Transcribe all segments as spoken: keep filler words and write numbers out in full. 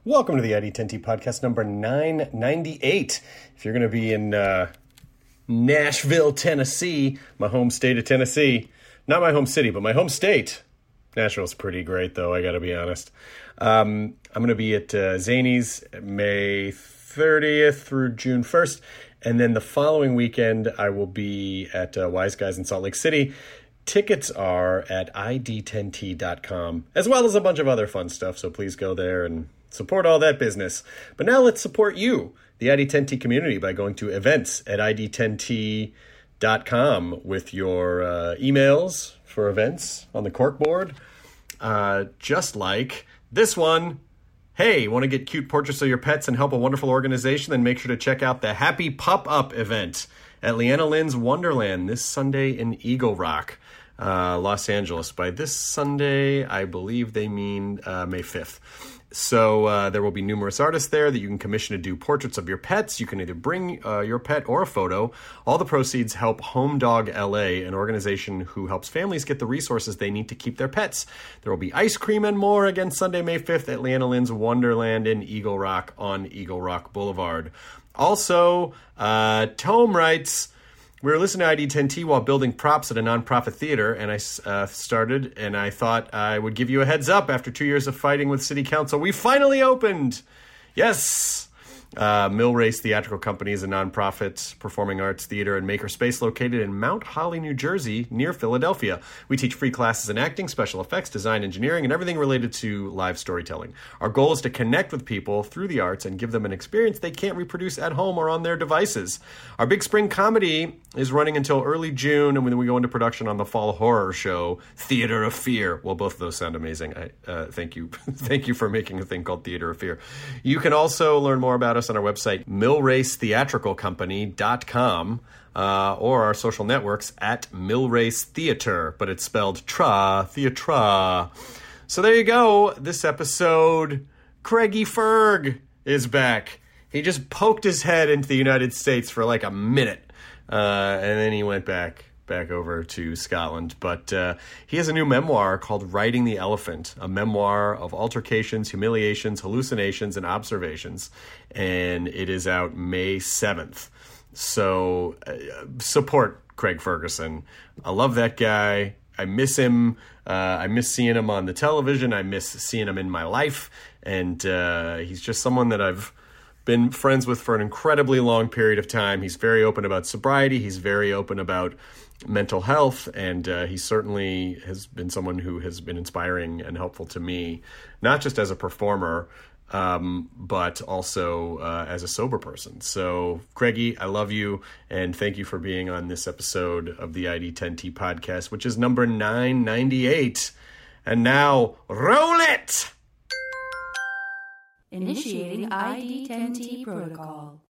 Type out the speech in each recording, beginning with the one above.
Welcome to the I D ten T podcast number nine ninety-eight. If you're going to be in uh, Nashville, Tennessee, my home state of Tennessee, not my home city, but my home state. Nashville's pretty great, though, I got to be honest. Um, I'm going to be at uh, Zanies May thirtieth through June first, and then the following weekend I will be at uh, Wise Guys in Salt Lake City. Tickets are at I D ten T dot com, as well as a bunch of other fun stuff, so please go there and support all that business. But now let's support you, the I D ten T community, by going to events at I D ten T dot com with your uh, emails for events on the corkboard. Uh, just like this one. Hey, want to get cute portraits of your pets and help a wonderful organization? Then make sure to check out the Happy Pop-Up event at Leanna Lynn's Wonderland this Sunday in Eagle Rock, uh, Los Angeles. By this Sunday, I believe they mean uh, May fifth. So uh, there will be numerous artists there that you can commission to do portraits of your pets. You can either bring uh, your pet or a photo. All the proceeds help Home Dog L A, an organization who helps families get the resources they need to keep their pets. There will be ice cream and more again Sunday, May fifth at Leanna Lynn's Wonderland in Eagle Rock on Eagle Rock Boulevard. Also, uh, Tome writes, we were listening to I D ten T while building props at a nonprofit theater, and I uh, started, and I thought I would give you a heads up. After two years of fighting with city council, we finally opened. Yes. Uh, Mill Race Theatrical Company is a nonprofit performing arts theater and makerspace located in Mount Holly, New Jersey, near Philadelphia. We teach free classes in acting, special effects, design, engineering, and everything related to live storytelling. Our goal is to connect with people through the arts and give them an experience they can't reproduce at home or on their devices. Our Big Spring Comedy is running until early June, and then we go into production on the fall horror show, Theater of Fear. Well, both of those sound amazing. I uh, thank you. Thank you for making a thing called Theater of Fear. You can also learn more about us on our website, mill race theatrical company dot com, uh, or our social networks at Millrace Theater, but it's spelled tra, theatra. So there you go. This episode, Craigie Ferg is back. He just poked his head into the United States for like a minute, uh, and then he went back. back over to Scotland. But uh, he has a new memoir called Riding the Elephant, a memoir of altercations, humiliations, hallucinations, and observations. And it is out May seventh. So uh, support Craig Ferguson. I love that guy. I miss him. Uh, I miss seeing him on the television. I miss seeing him in my life. And uh, he's just someone that I've been friends with for an incredibly long period of time. He's very open about sobriety. He's very open about mental health, and uh, he certainly has been someone who has been inspiring and helpful to me, not just as a performer, um, but also uh, as a sober person. So, Craigie, I love you, and thank you for being on this episode of the I D ten T podcast, which is number nine ninety-eight. And now, roll it! Initiating I D ten T protocol.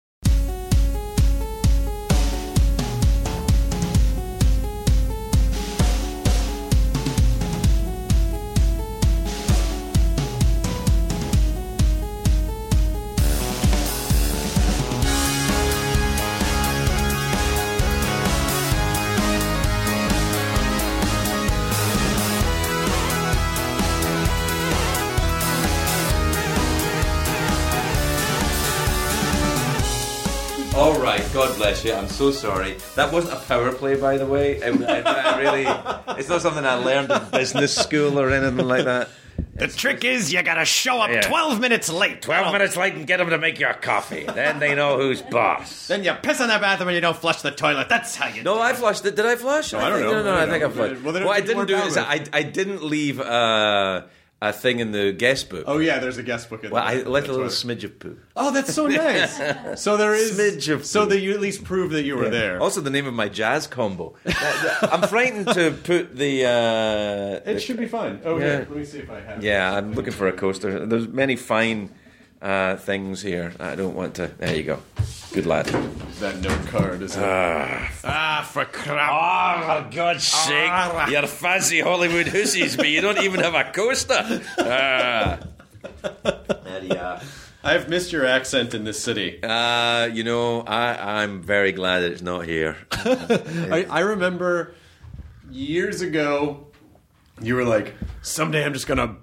All right, God bless you. I'm so sorry. That wasn't a power play, by the way. It, I, I really, it's not something I learned in business school or anything like that. The it's trick is you gotta show up yeah. twelve minutes late. twelve oh. minutes late and get them to make your coffee. Then they know who's boss. Then you piss in the bathroom and you don't flush the toilet. That's how you No, do I it. flushed it. Did I flush? No, I, I don't think, know. No, no, I I think know. I flushed. Well, what I didn't do is I, I didn't leave uh, a thing in the guest book. Oh, yeah, there's a guest book in well, there. I left that's a little right. smidge of poo. Oh, that's so nice. So there is... Smidge of So poo. that you at least prove that you were Yeah. there. Also, the name of my jazz combo. I'm frightened to put the... Uh, it the, should be fun. Oh, yeah. yeah. Let me see if I have Yeah, it. I'm looking for a coaster. There's many fine uh, things here. I don't want to... There you go. Good lad. That note card is it? Ah, ah, for crap. Oh, for God's sake. Ah. You're fancy Hollywood hussies, but you don't even have a coaster. Ah. There you are. I've missed your accent in this city. Uh, you know, I, I'm very glad that it's not here. I, I remember years ago, you were like, someday I'm just going to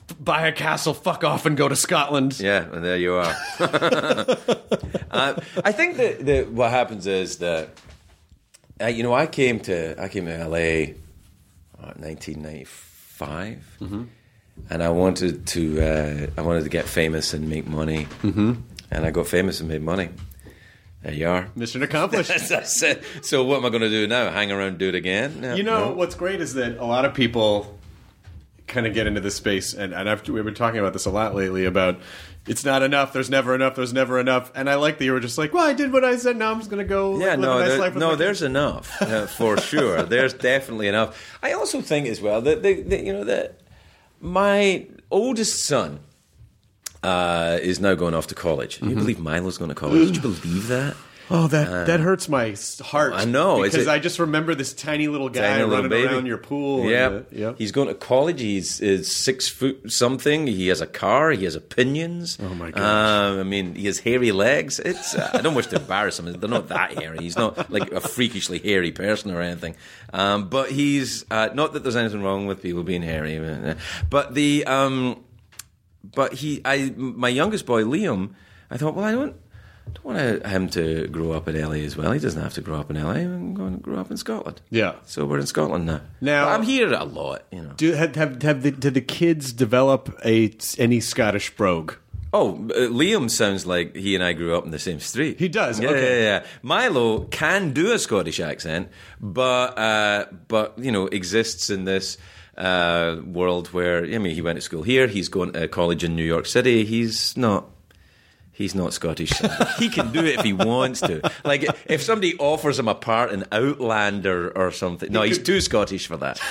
buy a castle, fuck off, and go to Scotland. Yeah, and there you are. uh, I think that, that what happens is that uh, you know I came to I came to L A in nineteen ninety-five, mm-hmm. and I wanted to uh, I wanted to get famous and make money, mm-hmm. and I got famous and made money. There you are. Mission accomplished. That's it. So what am I going to do now? Hang around and do it again? No, you know, no. what's great is that a lot of people kind of get into this space, and, and I've, we've been talking about this a lot lately, about it's not enough, there's never enough, there's never enough. And I like that you were just like, well, I did what I said, now I'm just going to go yeah, live no, a nice there, life with no, my there's kids. enough, uh, for sure. There's definitely enough. I also think as well that, the, the, you know, that my oldest son uh, is now going off to college. Can you mm-hmm. believe Milo's going to college? Did you believe that? Oh, that uh, that hurts my heart. I know. Because a, I just remember this tiny little guy tiny running little around your pool. Yeah. And, uh, yep. He's going to college. He's is six foot something. He has a car. He has opinions. Oh, my gosh. Um, I mean, he has hairy legs. It's. Uh, I don't wish to embarrass him. They're not that hairy. He's not like a freakishly hairy person or anything. Um, but he's... Uh, not that there's anything wrong with people being hairy. But the... Um, but he... I My youngest boy, Liam, I thought, well, I don't... I don't want him to grow up in L A as well. He doesn't have to grow up in L A. I'm going to grow up in Scotland. Yeah. So we're in Scotland now. Now but I'm here a lot, you know. Do have have, have the, did the kids develop a any Scottish brogue? Oh, uh, Liam sounds like he and I grew up in the same street. He does. Yeah, okay. yeah, yeah. Milo can do a Scottish accent, but uh, but you know exists in this uh, world where I mean he went to school here. He's going to college in New York City. He's not. He's not Scottish. He can do it if he wants to. Like, if somebody offers him a part in Outlander or something. No, he's too Scottish for that.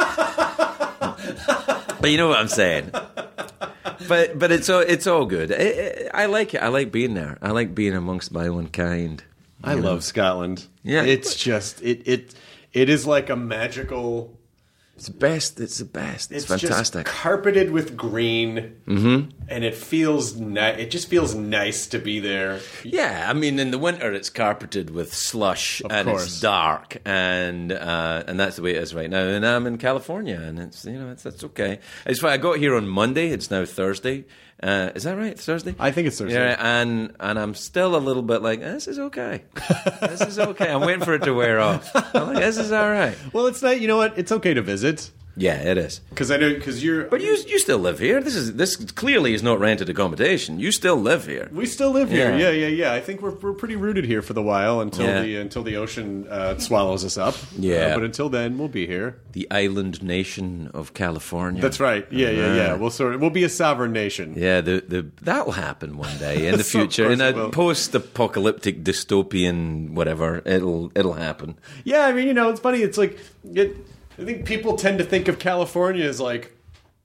But you know what I'm saying. But but it's all, it's all good. It, it, I like it. I like being there. I like being amongst my own kind. I know? love Scotland. Yeah. It's just, it it it is like a magical... It's the best. It's the best. It's, it's fantastic. Just carpeted with green, mm-hmm. and it feels ni- It just feels nice to be there. Yeah, I mean, in the winter it's carpeted with slush of and course. It's dark, and uh, and that's the way it is right now. And I'm in California, and it's you know it's that's okay. It's fine. I got here on Monday. It's now Thursday. Uh, is that right? It's Thursday? I think it's Thursday. Yeah, and and I'm still a little bit like, this is okay. This is okay. I'm waiting for it to wear off. I'm like, this is all right. Well, it's not. You know what? It's okay to visit. Yeah, it is. Because I know, because you're... But you you still live here. This is this clearly is not rented accommodation. You still live here. We still live here. Yeah, yeah, yeah. yeah. I think we're we're pretty rooted here for the while until yeah. the until the ocean uh, swallows us up. Yeah. Uh, but until then, we'll be here. The island nation of California. That's right. Yeah, yeah, yeah. We'll sort of, we'll be a sovereign nation. Yeah, the the that will happen one day in the So, future. In a will. post-apocalyptic dystopian whatever, it'll it'll happen. Yeah, I mean, you know, it's funny. It's like it, I think people tend to think of California as like,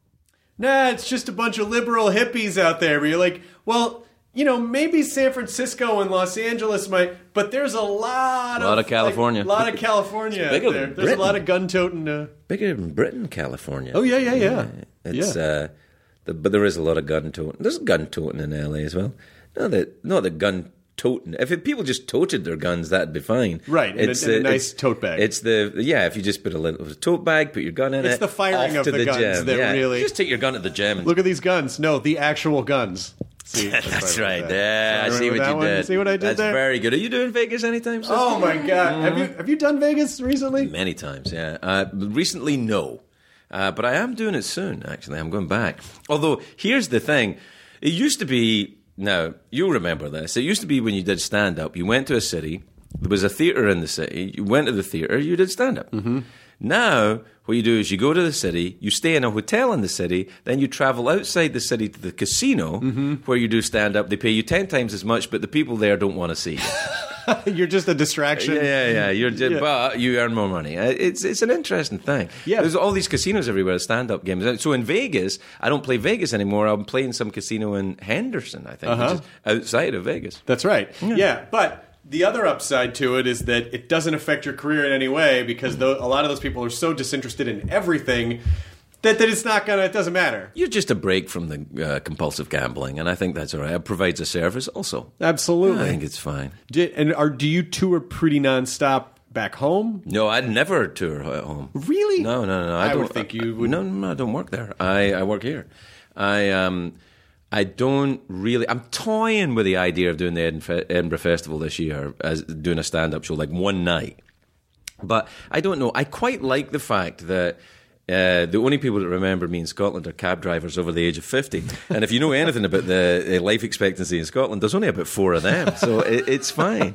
nah, it's just a bunch of liberal hippies out there. But you're like, well, you know, maybe San Francisco and Los Angeles might, but there's a lot, A lot of, of California. a like, lot of California out bigger there. than There's Britain. a lot of gun-toting. Uh, Bigger than Britain, California. oh yeah, yeah, yeah. It's yeah. uh, the, but there is a lot of gun toting. There's gun toting in L A as well. Not that not the gun toting. If it, people just toted their guns, that'd be fine. Right, in a- in a nice tote bag. It's the yeah. If you just put a little a tote bag, put your gun in It's it. the firing off of to the guns gym. that yeah. really- Just take your gun to the gym. And Look at these guns. No, the actual guns. See, That's right. right. Yeah, I see what you one? did. See what I did That's there? very good. Are you doing Vegas anytime soon? Oh my god! Have you have you done Vegas recently? Many times, yeah. Uh, recently, no. Uh, but I am doing it soon, actually. I'm going back. Although, here's the thing. It used to be, now, you'll remember this. It used to be when you did stand-up, you went to a city, there was a theatre in the city, you went to the theatre, you did stand-up. Mm-hmm. Now, what you do is you go to the city, you stay in a hotel in the city, then you travel outside the city to the casino Mm-hmm. where you do stand-up. They pay you ten times as much, but the people there don't want to see you. You're just a distraction. Yeah, yeah, yeah. You're just, Yeah. But you earn more money. Uh, It's it's an interesting thing. Yeah. There's all these casinos everywhere, stand-up games. So in Vegas, I don't play Vegas anymore. I'm playing some casino in Henderson, I think, Uh-huh. which is outside of Vegas. That's right. Yeah. but the other upside to it is that it doesn't affect your career in any way because tho- a lot of those people are so disinterested in everything that, that it's not gonna. It doesn't matter. You're just a break from the uh, compulsive gambling, and I think that's all right. It provides a service also. Absolutely. I think it's fine. Did, and are do you tour pretty nonstop back home? No, I'd never tour at home. Really? No, no, no. I, I don't would think you would- No, no, I don't work there. I, I work here. I um, I don't really. I'm toying with the idea of doing the Edinburgh Festival this year as doing a stand-up show, like one night. But I don't know. I quite like the fact that uh, the only people that remember me in Scotland are cab drivers over the age of fifty. And if you know anything about the uh, life expectancy in Scotland, there's only about four of them, so it, it's fine.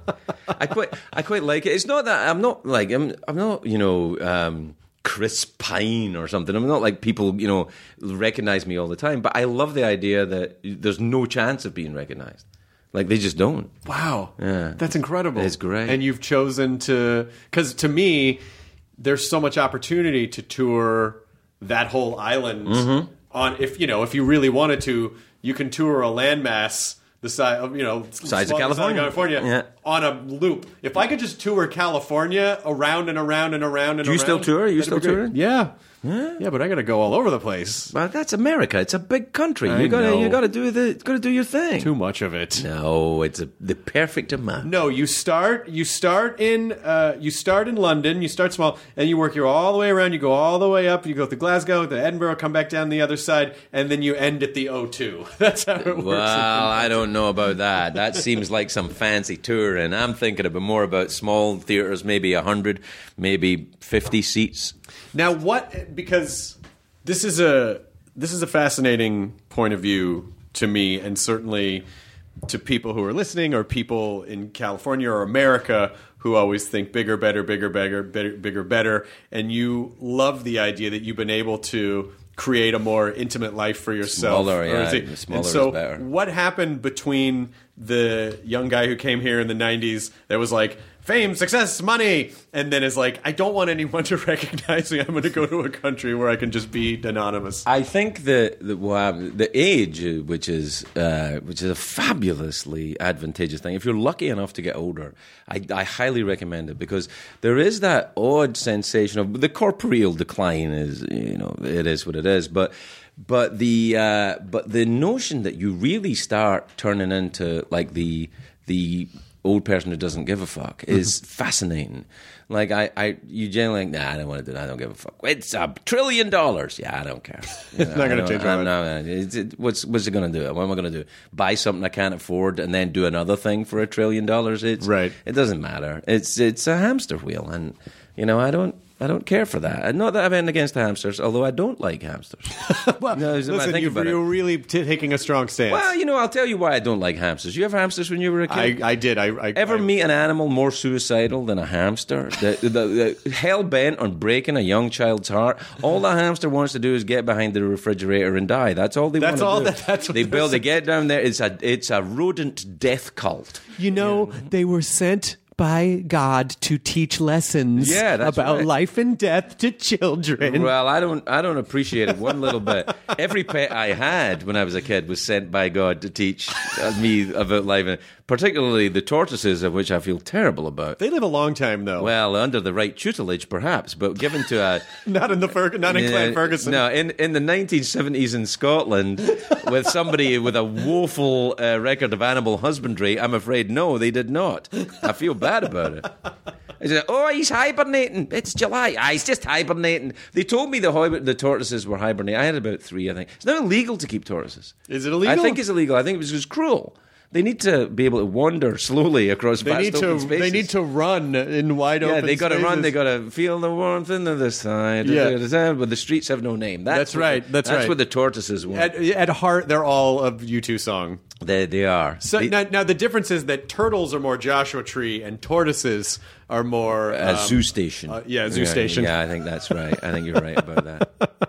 I quite, I quite like it. It's not that I'm not like I'm, I'm not, you know. Um, Chris Pine or something. I'm not like people, you know, recognize me all the time, but I love the idea that there's no chance of being recognized. Like, they just don't. Wow. Yeah. That's incredible. It's great. And you've chosen to, because to me, there's so much opportunity to tour that whole island Mm-hmm. on, if, you know, if you really wanted to, you can tour a landmass the size of, you know, Size of small- California. California Yeah. on a loop. If I could just tour California around and around and around and Do you around. still tour? Are you that'd be still great. touring? Yeah. Yeah, but I got to go all over the place. Well, that's America. It's a big country. I You gotta, know. you gotta do the, gotta do your thing. Too much of it. No, it's a, the perfect amount. No, you start. You start in. Uh, you start in London. You start small, and you work your all the way around. You go all the way up. You go to Glasgow, to Edinburgh, come back down the other side, and then you end at the O two. That's how it works. Well, I don't know about that. That seems like some fancy touring. I'm thinking about more about small theaters, maybe a hundred, maybe fifty seats. Now, what? Because this is a this is a fascinating point of view to me, and certainly to people who are listening, or people in California or America who always think bigger, better, bigger, bigger, better, bigger, better. And you love the idea that you've been able to create a more intimate life for yourself. Smaller, Or yeah, is it- the smaller and so is better. what happened between the young guy who came here in the nineties that was like, fame, success, money, and then is like, I don't want anyone to recognize me. I'm going to go to a country where I can just be anonymous. I think the the, well, the age, uh, which is uh, which is a fabulously advantageous thing. If you're lucky enough to get older, I, I highly recommend it, because there is that odd sensation of the corporeal decline. Is you know it is what it is, but. But the uh, but the notion that you really start turning into like the the old person who doesn't give a fuck is fascinating. Like I, I you generally like, nah, I don't want to do that. I don't give a fuck. It's a trillion dollars. Yeah, I don't care. You know, Not gonna I don't- change my I'm mind. not- it's- it- what's what's it going to do? What am I going to do? Buy something I can't afford and then do another thing for a trillion dollars? It's Right. It doesn't matter. It's it's a hamster wheel, and you know I don't. I don't care for that. And not that I'm anything against hamsters, although I don't like hamsters. Well, No, as I listen, think you've, about it. you're really t- taking a strong stance. Well, you know, I'll tell you why I don't like hamsters. You have hamsters when you were a kid? I, I did. I, I Ever I, meet an animal more suicidal than a hamster? The, the, the hell bent on breaking a young child's heart. All the hamster wants to do is get behind the refrigerator and die. That's all they That's want all to do. that- that's what they they're build. They saying. get down there. It's a it's a rodent death cult. You know, they were sent by God to teach lessons Yeah, that's about right. life and death to children. Well, I don't I don't appreciate it one little bit. Every pet I had when I was a kid was sent by God to teach me about life, and particularly the tortoises, of which I feel terrible about. They live a long time, though. Well, under the right tutelage, perhaps, but given to a not in the Fer- not in Yeah, Clan Ferguson. No, in, in the nineteen seventies in Scotland, with somebody with a woeful uh, record of animal husbandry, I'm afraid no, they did not. I feel bad about it. I said, oh, he's hibernating. It's July. Ah, he's just hibernating. They told me the hib- the tortoises were hibernating. I had about three, I think. It's now illegal to keep tortoises. Is it illegal? I think it's illegal. I think it was just cruel. They need to be able to wander slowly across They vast need open to. spaces. They need to run in wide Yeah, open. they got to spaces. run. They got to feel the warmth in the other side. Yeah. But the streets have no name. That's, That's what right, the- that's that's right. what the tortoises want. At, at heart, they're all a U two song. They they are. So They- now, now the difference is that turtles are more Joshua Tree and tortoises are more a um, zoo station. uh, yeah, zoo station. Yeah, I think that's right. I think you're right about that.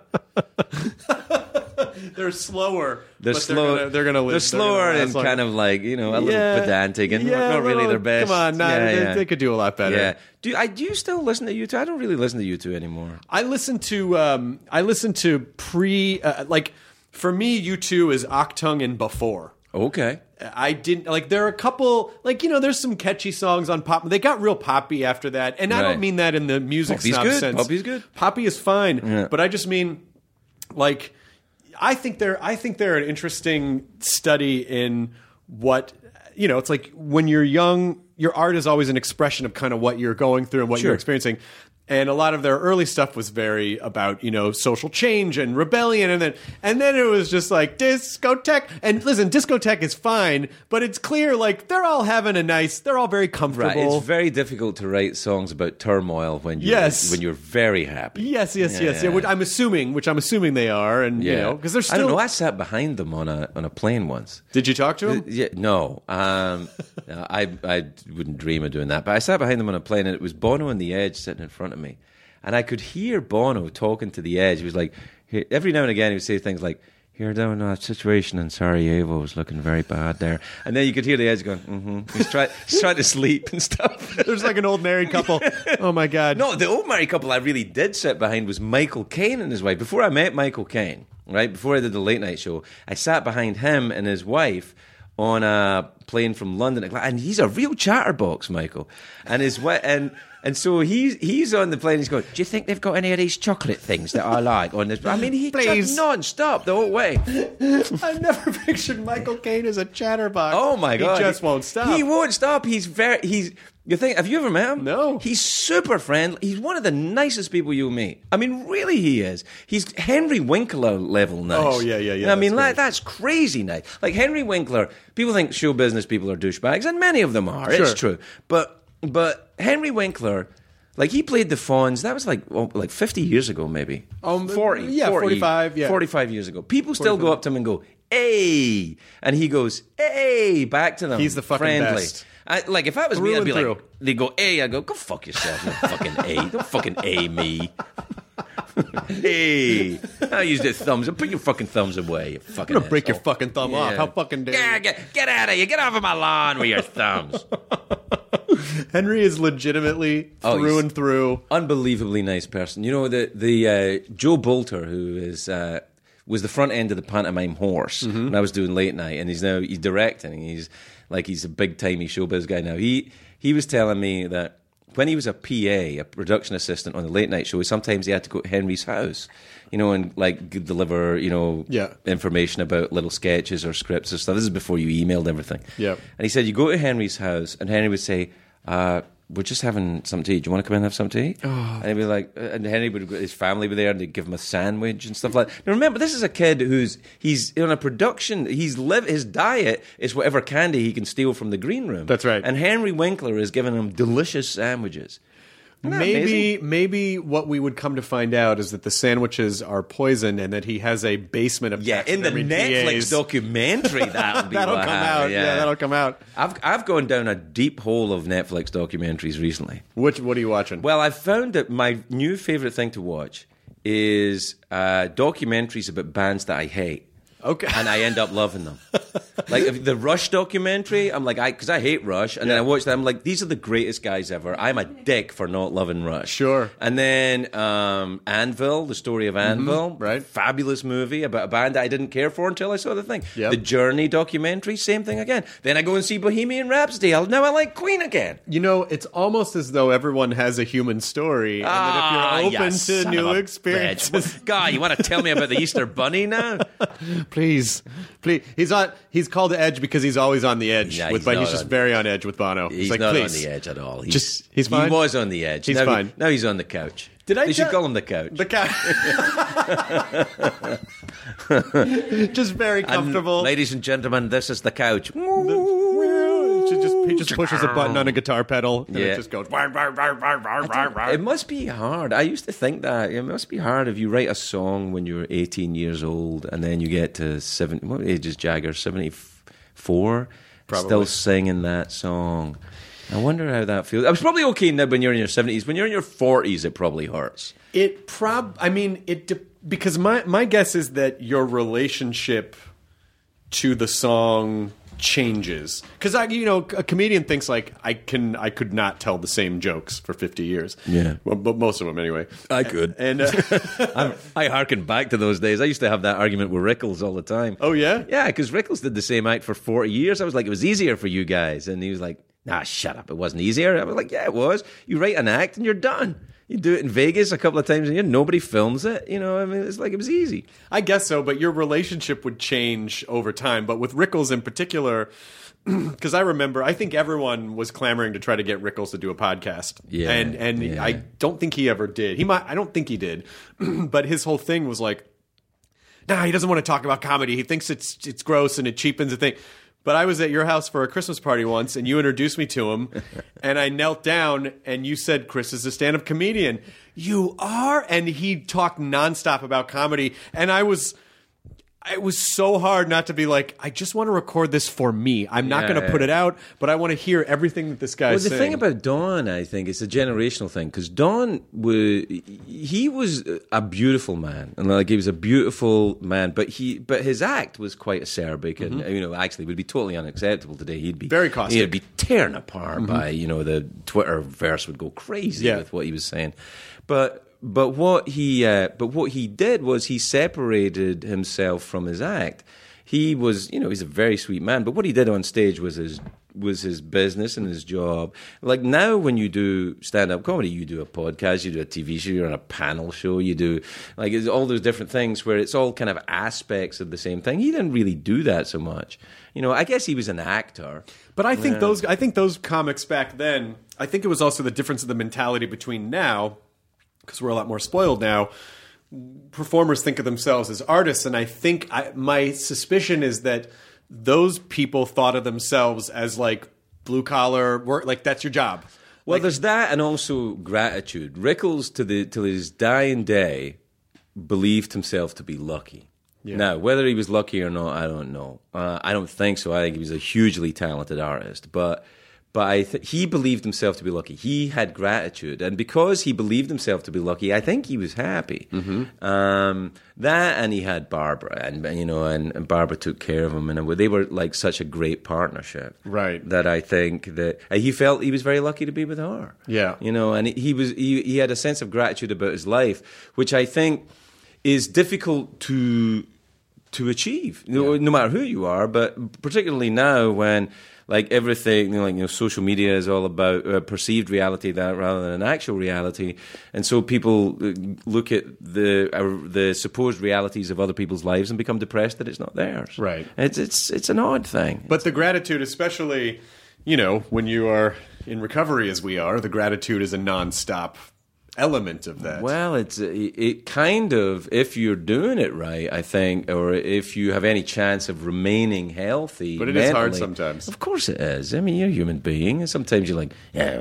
They're slower. They're but slow. They're gonna, they're gonna live. They're slower gonna and last kind longer. of like you know a little Yeah, pedantic and yeah, not, not really well, their best. Come on, nah, yeah, they, yeah. they could do a lot better. Yeah. Do I do you still listen to U two? I don't really listen to U two anymore. I listen to um, I listen to pre uh, like for me U two is Octung and before. Okay. I didn't like. There are a couple like you know. There's some catchy songs on pop. They got real poppy after that, and I Right. don't mean that in the music Poppy's snob good. sense. Poppy's good. Poppy is fine, Yeah. but I just mean like I think they're I think they're an interesting study in what you know. It's like when you're young, your art is always an expression of kind of what you're going through and what Sure. you're experiencing. And a lot of their early stuff was very about, you know, social change and rebellion. And then and then it was just like discotheque. And listen, discotheque is fine, but it's clear, like, they're all having a nice, they're all very comfortable. Right. It's very difficult to write songs about turmoil when you're, Yes. when you're very happy. Yes, yes, yes. Yeah. Yeah, which I'm assuming, which I'm assuming they are. And, Yeah. you know, because they're still. I don't know. I sat behind them on a on a plane once. Did you talk to them? Yeah, no, um, no, I I wouldn't dream of doing that. But I sat behind them on a plane, and it was Bono and the Edge sitting in front of me, and I could hear Bono talking to the Edge. He was like, he, every now and again, he would say things like, "Here, down that situation in Sarajevo is looking very bad there," and then you could hear the Edge going, "Mm-hmm." He's trying he's trying to sleep and stuff. There's like an old married couple. Oh my God. No, the old married couple I really did sit behind was Michael Caine and his wife. Before I met Michael Caine, right, before I did the late night show, I sat behind him and his wife on a plane from London, and he's a real chatterbox, Michael. And his wi- and and so he's he's on the plane. He's going, "Do you think they've got any of these chocolate things that I like on this?" I mean, he Please. just non-stop the whole way. I've never pictured Michael Caine as a chatterbox. Oh my God, He just won't stop. He won't stop. He's very he's. You think? Have you ever met him? No. He's super friendly. He's one of the nicest people you'll meet. I mean, really, he is. He's Henry Winkler level nice. Oh, yeah, yeah, yeah, I mean, that's like, great. that's crazy nice. Like Henry Winkler, people think show business people are douchebags, and many of them are. Sure. It's true. But but Henry Winkler, like he played the Fonz. That was like oh, like fifty years ago, maybe. Um, forty. yeah, forty, forty-five, yeah. forty-five years ago. People still go up to him and go, "Hey," and he goes, "Hey," back to them. He's the fucking friendly. best. I, like if I was Through me, I'd and be through. like, they go, "Hey," I go, "Go fuck yourself, you fucking A, don't fucking A me." Hey, I used it thumbs. Put your fucking thumbs away. You fucking. I'm gonna break your asshole. fucking thumb off. How fucking dare Yeah, you? get get out of here! Get off of my lawn with your thumbs. Henry is legitimately Oh, through he's- and through. Unbelievably nice person. You know the the uh, Joe Bolter, who is uh, was the front end of the pantomime horse Mm-hmm. when I was doing late night, and he's now he's directing. He's like he's a big timey showbiz guy now. He he was telling me that when he was a P A, a production assistant on the late night show, sometimes he had to go to Henry's house, you know, and like g- deliver, you know, Yeah. information about little sketches or scripts or stuff. This is before you emailed everything. Yeah. And he said, you go to Henry's house, and Henry would say, uh, we're just having something to eat. Do you want to come in and have something to eat? Oh. And he'd be like, uh, and Henry would, his family were there, and they'd give him a sandwich and stuff like that. Now remember, this is a kid who's, he's in a production, he's live, his diet is whatever candy he can steal from the green room. That's right. And Henry Winkler is giving him delicious sandwiches. Isn't that Maybe, amazing? maybe what we would come to find out is that the sandwiches are poisoned and that he has a basement of Yeah, in the taxidermy Netflix P As. documentary, that'll be That'll what come happened, out. Yeah. that'll come out. I've I've gone down a deep hole of Netflix documentaries recently. Which? What are you watching? Well, I've found that my new favorite thing to watch is uh, documentaries about bands that I hate. Okay. And I end up loving them. Like if the Rush documentary, I'm like, I because I hate Rush, and then I watch that, I'm like, these are the greatest guys ever. I'm a dick for not loving Rush. Sure. And then um, Anvil, the story of Anvil, right. Fabulous movie about a band that I didn't care for until I saw the thing. Yep. The Journey documentary, same thing again. Then I go and see Bohemian Rhapsody. I'll, now I like Queen again. You know, it's almost as though everyone has a human story, and Ah, that if you're open you to son new of a experiences, bitch. God, you want to tell me about the Easter Bunny now? please, please. He's on. He's called Edge because he's always on the edge. Yeah, with he's Bono. not He's just on- very on edge with Bono. He's like, not please. on the edge at all. He's, Just- he's fine? He was on the edge. He's now fine. He, now he's on the couch. Did I They should tell- call him the couch. The cat. Just very And, comfortable. ladies and gentlemen, this is the couch. She just, he just pushes a button on a guitar pedal, and Yeah. it just goes. "Wah, wah, wah, wah, wah, wah, wah." It must be hard. I used to think that it must be hard if you write a song when you're eighteen years old, and then you get to seventy. What age is Jagger? Seventy-four. Probably. Still singing that song. I wonder how that feels. I was probably okay now when you're in your seventies. When you're in your forties, it probably hurts. It prob. I mean, it de- because my my guess is that your relationship to the song changes. Because I, you know, a comedian thinks like I can, I could not tell the same jokes for fifty years. Yeah. well, but most of them anyway. I could. And uh, I'm, I harken back to those days. I used to have that argument with Rickles all the time. oh yeah, Yeah, because Rickles did the same act for forty years. I was like, it was easier for you guys. And he was like, nah, shut up. It wasn't easier. I was like, yeah, it was. You write an act and you're done. You do it in Vegas a couple of times a year. Nobody films it. You know, I mean, it's like it was easy. I guess so, but your relationship would change over time. But with Rickles in particular, because I remember, I think everyone was clamoring to try to get Rickles to do a podcast. Yeah, and and yeah. I don't think he ever did. He might. I don't think he did. But his whole thing was like, nah, he doesn't want to talk about comedy. He thinks it's it's gross and it cheapens the thing. But I was at your house for a Christmas party once, and you introduced me to him, and I knelt down, and you said, Chris is a stand-up comedian. You are? And he talked nonstop about comedy, and I was... It was so hard not to be like, I just want to record this for me. I'm not Yeah, going to yeah. put it out, but I want to hear everything that this Well, guy's the saying. thing about Don, I think, is a generational thing because Don was he was a beautiful man, and like he was a beautiful man, but he but his act was quite acerbic, and you know, actually, would be totally unacceptable today. He'd be Very caustic. He'd be torn apart by you know the Twitter verse would go crazy Yeah. with what he was saying, but. But what he, uh, but what he did was he separated himself from his act. He was, you know, he's a very sweet man. But what he did on stage was his was his business and his job. Like now, when you do stand up comedy, you do a podcast, you do a T V show, you're on a panel show, you do like it's all those different things where it's all kind of aspects of the same thing. He didn't really do that so much. You know, I guess he was an actor. But I think those I think those comics back then, I think it was also the difference of the mentality between now, because we're a lot more spoiled now. Performers think of themselves as artists, and I think I, my suspicion is that those people thought of themselves as like blue collar work, like that's your job. Well, Like- there's that, and also gratitude. Rickles, to the till his dying day, believed himself to be lucky. Yeah. Now, whether he was lucky or not, I don't know. Uh, I don't think so. I think he was a hugely talented artist, but but I th- he believed himself to be lucky. He had gratitude, and because he believed himself to be lucky, I think he was happy. Mm-hmm. Um, that, and he had Barbara, and you know, and, and Barbara took care of him, and they were like such a great partnership. Right. That I think that uh, he felt he was very lucky to be with her. Yeah. You know, and he was he, he had a sense of gratitude about his life, which I think is difficult to to achieve, no, no matter who you are, but particularly now when like everything, you know, like you know, social media is all about uh, perceived reality that rather than an actual reality, and so people uh, look at the uh, the supposed realities of other people's lives and become depressed that it's not theirs. Right. It's it's it's an odd thing. But the gratitude, especially, you know, when you are in recovery as we are, the gratitude is a nonstop element of that. Well, it's it, it kind of, if you're doing it right, I think, or if you have any chance of remaining healthy. But it is hard mentally, sometimes. Of course it is. I mean, you're a human being, and sometimes you're like, yeah,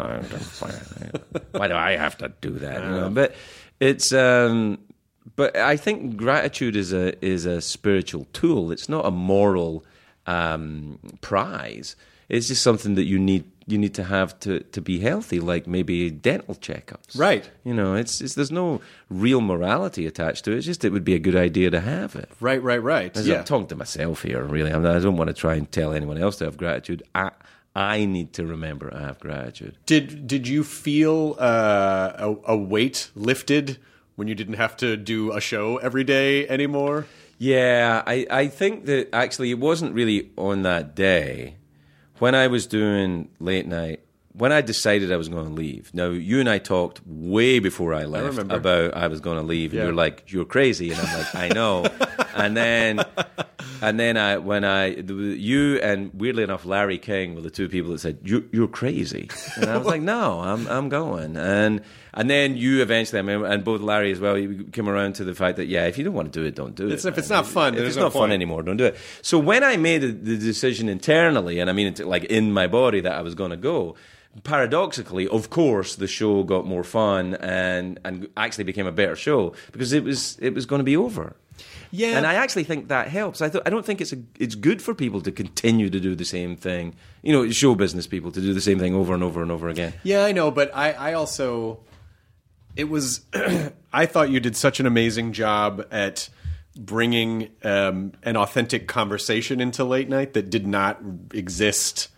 why do I have to do that? You know? But it's, um, but I think gratitude is a is a spiritual tool. It's not a moral um, prize. It's just something that you need you need to have to, to be healthy, like maybe dental checkups. Right. You know, it's, it's there's no real morality attached to it. It's just it would be a good idea to have it. Right, right, right. As Yeah. I'm talking to myself here, really. I'm, I don't want to try and tell anyone else to have gratitude. I I need to remember I have gratitude. Did did you feel uh, a, a weight lifted when you didn't have to do a show every day anymore? Yeah, I, I think that actually it wasn't really on that day. When I was doing late night, when I decided I was going to leave. Now, you and I talked way before I left remember. about I was going to leave, and Yeah. you're like, "You're crazy," and I'm like, "I know." and then, and then I, when I, the- you and weirdly enough, Larry King were the two people that said, "You, you're crazy," and I was like, "No, I'm, I'm going." And and then you eventually, I mean, and both Larry as well, you came around to the fact that yeah, if you don't want to do it, don't do It's- it. if it's man. not fun, if there's it's no not fun point. anymore, don't do it. So when I made the, the decision internally, and I mean, it, like in my body, that I was going to go. Paradoxically, of course, the show got more fun and and actually became a better show because it was it was going to be over. Yeah. And I actually think that helps. I th- I don't think it's a, it's good for people to continue to do the same thing. You know, show business people to do the same thing over and over and over again. Yeah, I know, but I, I also, it was, I thought you did such an amazing job at bringing um, an authentic conversation into late night that did not exist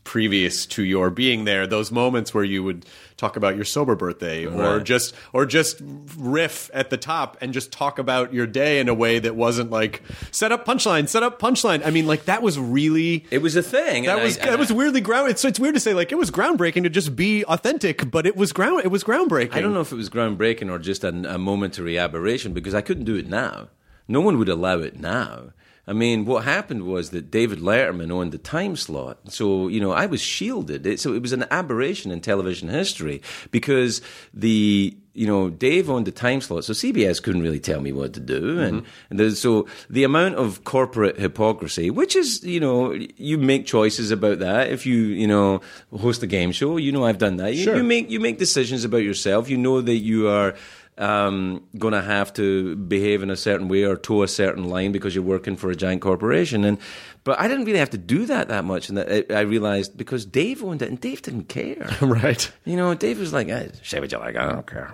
previous to your being there, those moments where you would talk about your sober birthday or Right. just or just riff at the top and just talk about your day in a way that wasn't like set up punchline, set up punchline. I mean, like that was really It was a thing. that and was I, that and was I- weirdly ground. It's it's weird to say like it was groundbreaking to just be authentic, but it was ground it was groundbreaking. I don't know if it was groundbreaking or just an, a momentary aberration because I couldn't do it now. No one would allow it now. I mean, what happened was that David Letterman owned the time slot. So, you know, I was shielded. It, so it was an aberration in television history because the, you know, Dave owned the time slot. So C B S couldn't really tell me what to do. And, and there's, so the amount of corporate hypocrisy, which is, you know, you make choices about that. If you, you know, host a game show, you know, I've done that. You, Sure. you make, you make decisions about yourself. You know that you are, um, going to have to behave in a certain way or toe a certain line because you're working for a giant corporation. And but I didn't really have to do that that much, and that I realized because Dave owned it, and Dave didn't care. Right. You know, Dave was like, hey, "Say what you like, I don't care,"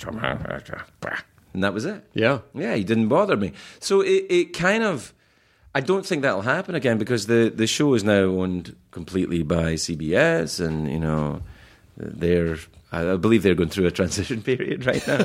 and that was it. Yeah. Yeah, he didn't bother me. So it, it kind of. I don't think that'll happen again because the, the show is now owned completely by C B S, and you know, they're. I believe they're going through a transition period right now.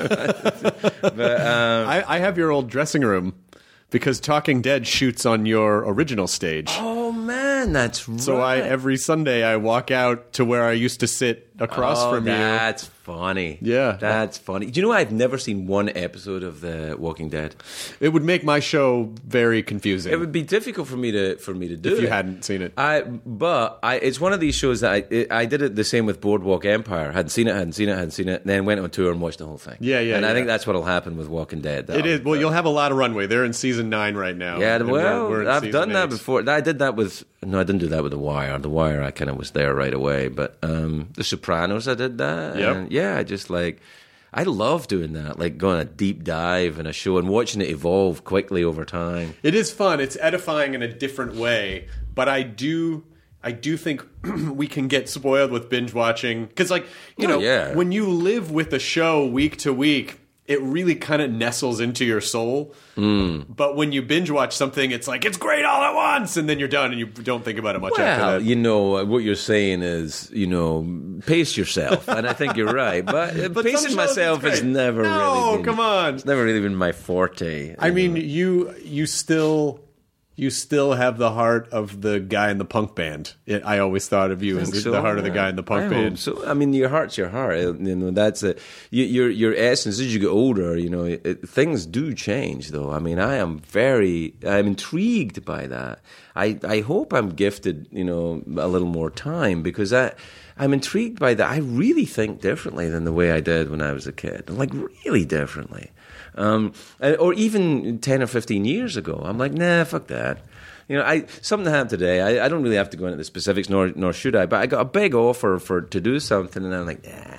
but um, I, I have your old dressing room because Talking Dead shoots on your original stage. oh man, that's right. So I every Sunday I walk out to where I used to sit across oh, from you. that's funny. Yeah. that's funny. Do you know I've never seen one episode of The Walking Dead? It would make my show very confusing It would be difficult for me to for me to do if you it. hadn't seen it. I but I it's one of these shows that I it, I did it the same with Boardwalk Empire. Hadn't seen it, hadn't seen it, hadn't seen it. Then went on tour and watched the whole thing. Yeah, yeah, And I yeah. think that's what'll happen with Walking Dead. It is. Well, you'll have a lot of runway. They're in season nine right now. Yeah, and we're- well, we're in I've season done that eight. before. I did that with no, I didn't do that with The Wire. The Wire, I kind of was there right away. But um, The Sopranos, I did that. Yep. And yeah, I just like I love doing that, like going a deep dive in a show and watching it evolve quickly over time. It is fun. It's edifying in a different way, but I do I do think we can get spoiled with binge watching cuz like, you Oh, know, yeah. when you live with a show week to week, it really kind of nestles into your soul. Mm. But when you binge watch something, it's like it's great all at once and then you're done and you don't think about it much after Well, that. you know what you're saying is, you know, pace yourself, and I think you're right. But, uh, But some pacing shows, myself it's has great. never No, really been. come on. It's never really been my forte. I you mean, know. you you still you still have the heart of the guy in the punk band. It, I always thought of you as think the, the so, heart of the yeah. guy in the punk I band. hope so. I mean, your heart's your heart. You know, that's a you, your your essence. As you get older, you know, it, things do change. Though, I mean, I am very, I'm intrigued by that. I I hope I'm gifted, you know, a little more time because I. I'm intrigued by that. I really think differently than the way I did when I was a kid. Like, really differently. Um, or even ten or fifteen years ago. I'm like, nah, fuck that. You know, I something happened today. I, I don't really have to go into the specifics, nor nor should I. But I got a big offer for to do something, and I'm like, nah.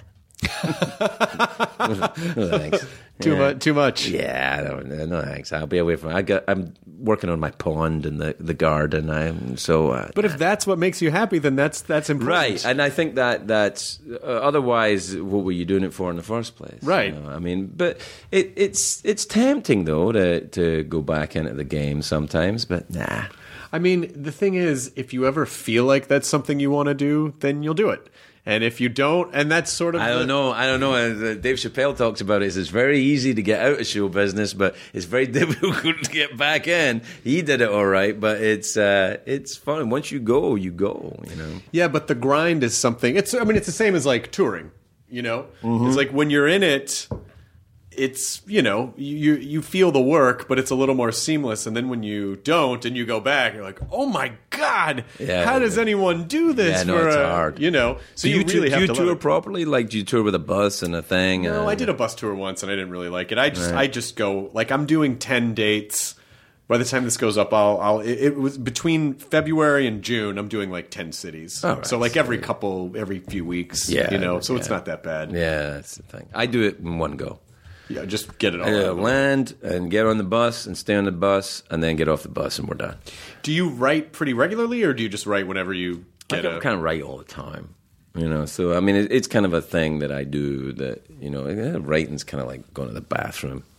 no thanks. Too Yeah. much. Too much. Yeah, no, no, no thanks. I'll be away from. I got. I'm working on my pond and the the garden. I'm so. Uh, But if that's what makes you happy, then that's that's important. Right, and I think that that's uh, otherwise, what were you doing it for in the first place? Right. You know? I mean, but it, it's it's tempting though to to go back into the game sometimes, but nah. I mean, the thing is, if you ever feel like that's something you want to do, then you'll do it. And if you don't, and that's sort of I the- don't know. I don't know. Uh, Dave Chappelle talks about it. It's very easy to get out of show business, but it's very difficult to get back in. He did it all right, but it's uh, it's fun. Once you go, you go. You know. Yeah, but the grind is something. It's. I mean, it's the same as like touring. You know, Mm-hmm. it's like when you're in it, it's you know you you feel the work, but it's a little more seamless. And then when you don't and you go back, you're like, oh my god, Yeah, how yeah. does anyone do this? Yeah, no, for it's a, hard. You know, so Do you, you, really do have you to tour let it- properly? Like, do you tour with a bus and a thing? No, and- I did a bus tour once and I didn't really like it. I just I just go like I'm doing ten dates. By the time this goes up, I'll I'll it, it was between February and June. I'm doing like ten cities. All right, so like every couple every few weeks. Yeah, you know. So it's yeah. not that bad. Yeah, that's the thing. I do it in one go. Yeah, just get it all. I out. land and get on the bus and stay on the bus and then get off the bus and we're done. Do you write pretty regularly, or do you just write whenever you I get a? kind of write all the time, you know. So I mean, it, it's kind of a thing that I do. That you know, eh, writing's kind of like going to the bathroom.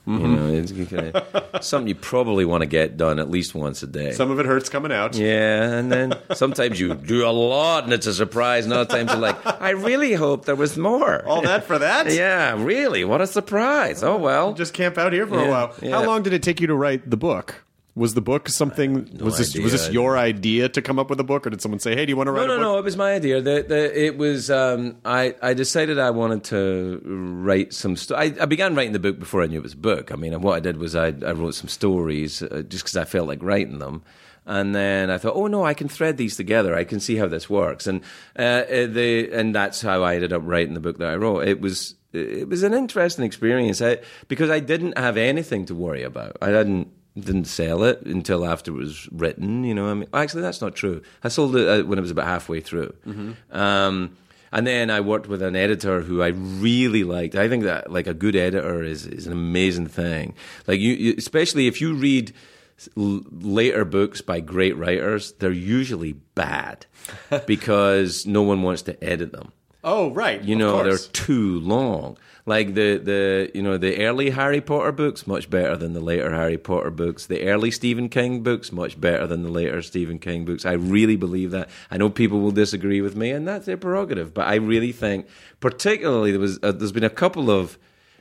Mm-hmm. You know, it's kind of something you probably want to get done at least once a day. Some of it hurts coming out. Yeah, and then sometimes you do a lot and it's a surprise, and other times you're like, I really hope there was more. All that for that? Yeah, really? What a surprise. Oh, well. Just camp out here for Yeah, a while. yeah. How long did it take you to write the book? Was the book something? No was this idea. was this your idea to come up with a book, or did someone say, "Hey, do you want to write No, a no, book?" no. It was my idea. The, the, it was. Um, I, I decided I wanted to write some. Sto- I, I began writing the book before I knew it was a book. I mean, what I did was I, I wrote some stories uh, just because I felt like writing them, and then I thought, oh no, I can thread these together. I can see how this works, and uh, the and that's how I ended up writing the book that I wrote. It was it was an interesting experience I, because I didn't have anything to worry about. I didn't. Didn't sell it until after it was written. You know, I mean, actually, that's not true. I sold it uh, when it was about halfway through, mm-hmm. um, and then I worked with an editor who I really liked. I think that like a good editor is is an amazing thing. Like you, you especially if you read l- later books by great writers, they're usually bad because no one wants to edit them. Oh, right. You of know, course. they're too long. Like the, the you know the early Harry Potter books, much better than the later Harry Potter books. The early Stephen King books, much better than the later Stephen King books. I really believe that. I know people will disagree with me, and that's their prerogative. But I really think, particularly, there was uh, there's been a couple of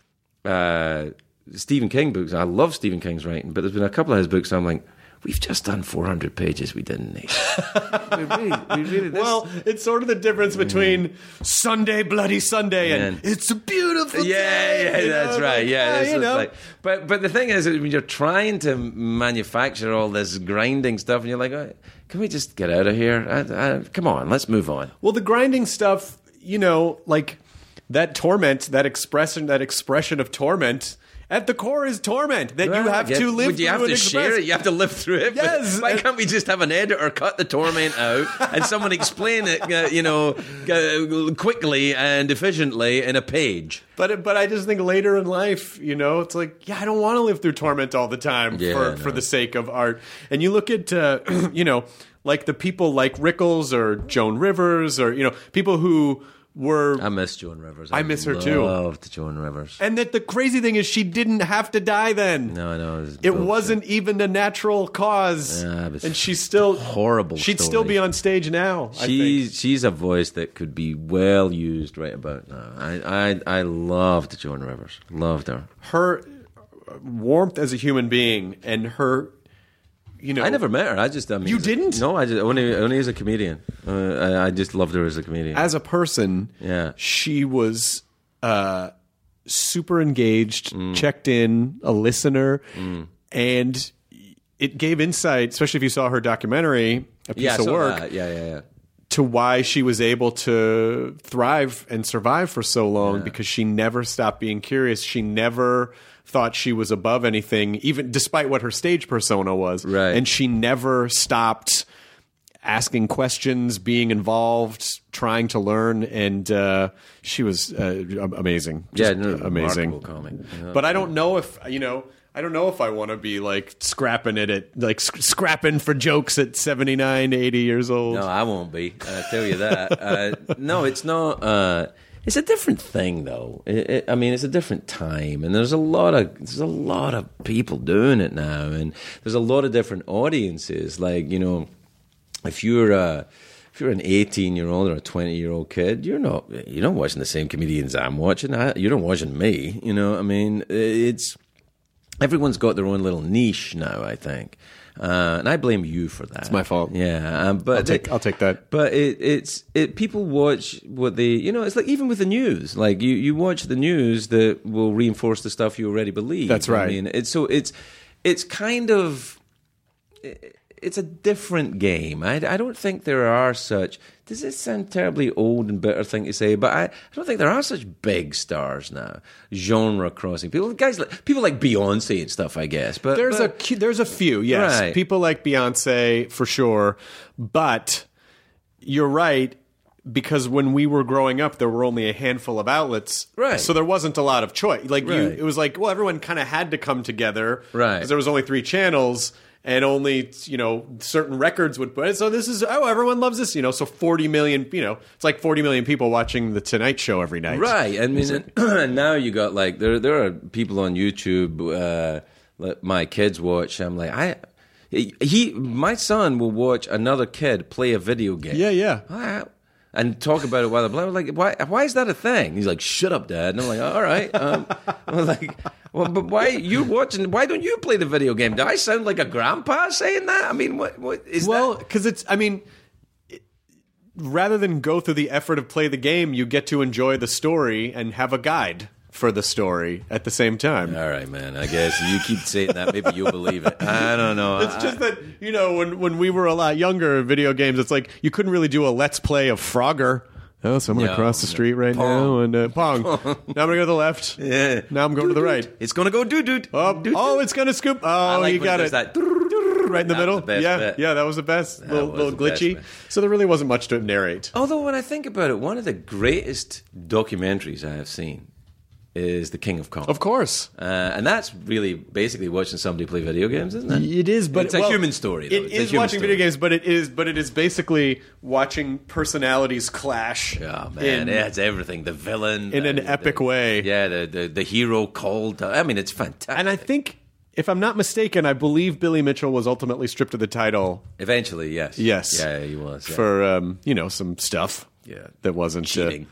uh, Stephen King books. I love Stephen King's writing, but there's been a couple of his books. I'm like, we've just done four hundred pages we didn't need. we really, we really, this, Well, it's sort of the difference between Sunday, Bloody Sunday, and Man. it's a beautiful Yeah, day. yeah, you that's know? right. Yeah, Ah, it's you just know. like, but but the thing is, when you're trying to manufacture all this grinding stuff, and you're like, oh, can we just get out of here? I, I, come on, let's move on. Well, the grinding stuff, you know, like that torment, that expression, that expression of torment. At the core is torment that you have Yeah, to live would through you have and to express. share it? You have to live through it. But Yes. why can't we just have an editor cut the torment out and someone explain it, uh, you know, uh, quickly and efficiently in a page? But but I just think later in life, you know, it's like, yeah, I don't want to live through torment all the time Yeah, for, no. for the sake of art. And you look at, uh, you know, like the people like Rickles or Joan Rivers or, you know, people who were... I miss Joan Rivers. I miss her too. Loved Joan Rivers. And that the crazy thing is she didn't have to die then. No, I know. It, was It bullshit. wasn't even a natural cause. Yeah, but and she's still... horrible She'd story. still be on stage now, I think. She's she's a voice that could be well used right about now. I I, I loved Joan Rivers. Loved her. Her warmth as a human being and her... You know, I never met her. I just I mean, You as a- didn't? No, I just only only as a comedian. Uh, I, I just loved her as a comedian. as a person, Yeah. she was uh, super engaged, Mm. checked in, a listener, and it gave insight, especially if you saw her documentary, a piece yeah, of so work, that. Yeah, yeah, yeah. to why she was able to thrive and survive for so long because she never stopped being curious. She never thought she was above anything, even despite what her stage persona was. Right. And she never stopped asking questions, being involved, trying to learn, and uh, she was uh, amazing. Yeah, Just no, amazing. remarkable comic. Yeah. But I don't know if, you know, I don't know if I want to be like scrapping it at, like sc- scrapping for jokes at seventy-nine, eighty years old. No, I won't be. I tell you that. uh, no, it's not. Uh, it's a different thing, though. It, it, I mean, it's a different time, and there's a lot of there's a lot of people doing it now, and there's a lot of different audiences. Like, you know, if you're a if you're an eighteen year old or a twenty year old kid, you're not you're not watching the same comedians I'm watching. I, you're not watching me. You know, I mean, it's everyone's got their own little niche now, I think. Uh, and I blame you for that. It's my fault. Yeah, um, but I'll take, I'll take that. But it, it's it. People watch what they, you know. It's like even with the news. Like you, you watch the news that will reinforce the stuff you already believe. That's right. I mean, it's so it's it's kind of it's a different game. I, I don't think there are such. Does it sound terribly old and bitter thing to say? But I, I don't think there are such big stars now. Genre crossing people, guys like people like Beyonce and stuff. I guess. But There's but, a cu- there's a few, yes. Right. People like Beyonce for sure, but you're right, because when we were growing up, there were only a handful of outlets, Right. So there wasn't a lot of choice. Like you, Right. it was like, well, everyone kind of had to come together, Right. Because there was only three channels, and only, you know, certain records would put it. So this is, oh, everyone loves this, you know, so forty million, you know, it's like forty million people watching The Tonight Show every night. Right. I mean, and now you got like, there there are people on YouTube, uh, that my kids watch. I'm like, I, he, my son will watch another kid play a video game. Yeah, yeah. I, and talk about it while they're like, why? Why is that a thing? He's like, shut up, Dad. And I'm like, all right. Um, I'm like, well, but why you watching? Why don't you play the video game? Do I sound like a grandpa saying that? I mean, what? What is well, that? because it's, I mean, it, rather than go through the effort of play the game, you get to enjoy the story and have a guide for the story at the same time. All right, man. I guess you keep saying that. Maybe you'll believe it. I don't know. It's just that, you know, when, when we were a lot younger, video games, it's like you couldn't really do a let's play of Frogger. Oh, so I'm going to No, cross the no. street right Pong. now and uh, Pong. Now I'm going to go to the left. Yeah. Now I'm going to the right. It's gonna go doo doo. Oh, oh, it's going to scoop. Oh, like you when got it it. does that. Right in the That middle. was the best yeah, bit. yeah, that was the best. That little was little the best glitchy. bit. So there really wasn't much to narrate. Although when I think about it, one of the greatest documentaries I have seen is The King of Kong. Of course. Uh, and that's really basically watching somebody play video games, isn't it? It is, but it's a well, human story. Though. It It's a is human watching story. video games, but it is, but it is basically watching personalities clash. Oh man, in, yeah, it's everything. The villain in an the- epic the- way. Yeah, the, the the hero called. I mean, it's fantastic. And I think, if I'm not mistaken, I believe Billy Mitchell was ultimately stripped of the title. Eventually, yes, Yes, yeah, he was yeah. for um, you know, some stuff. Yeah. that wasn't uh, cheating.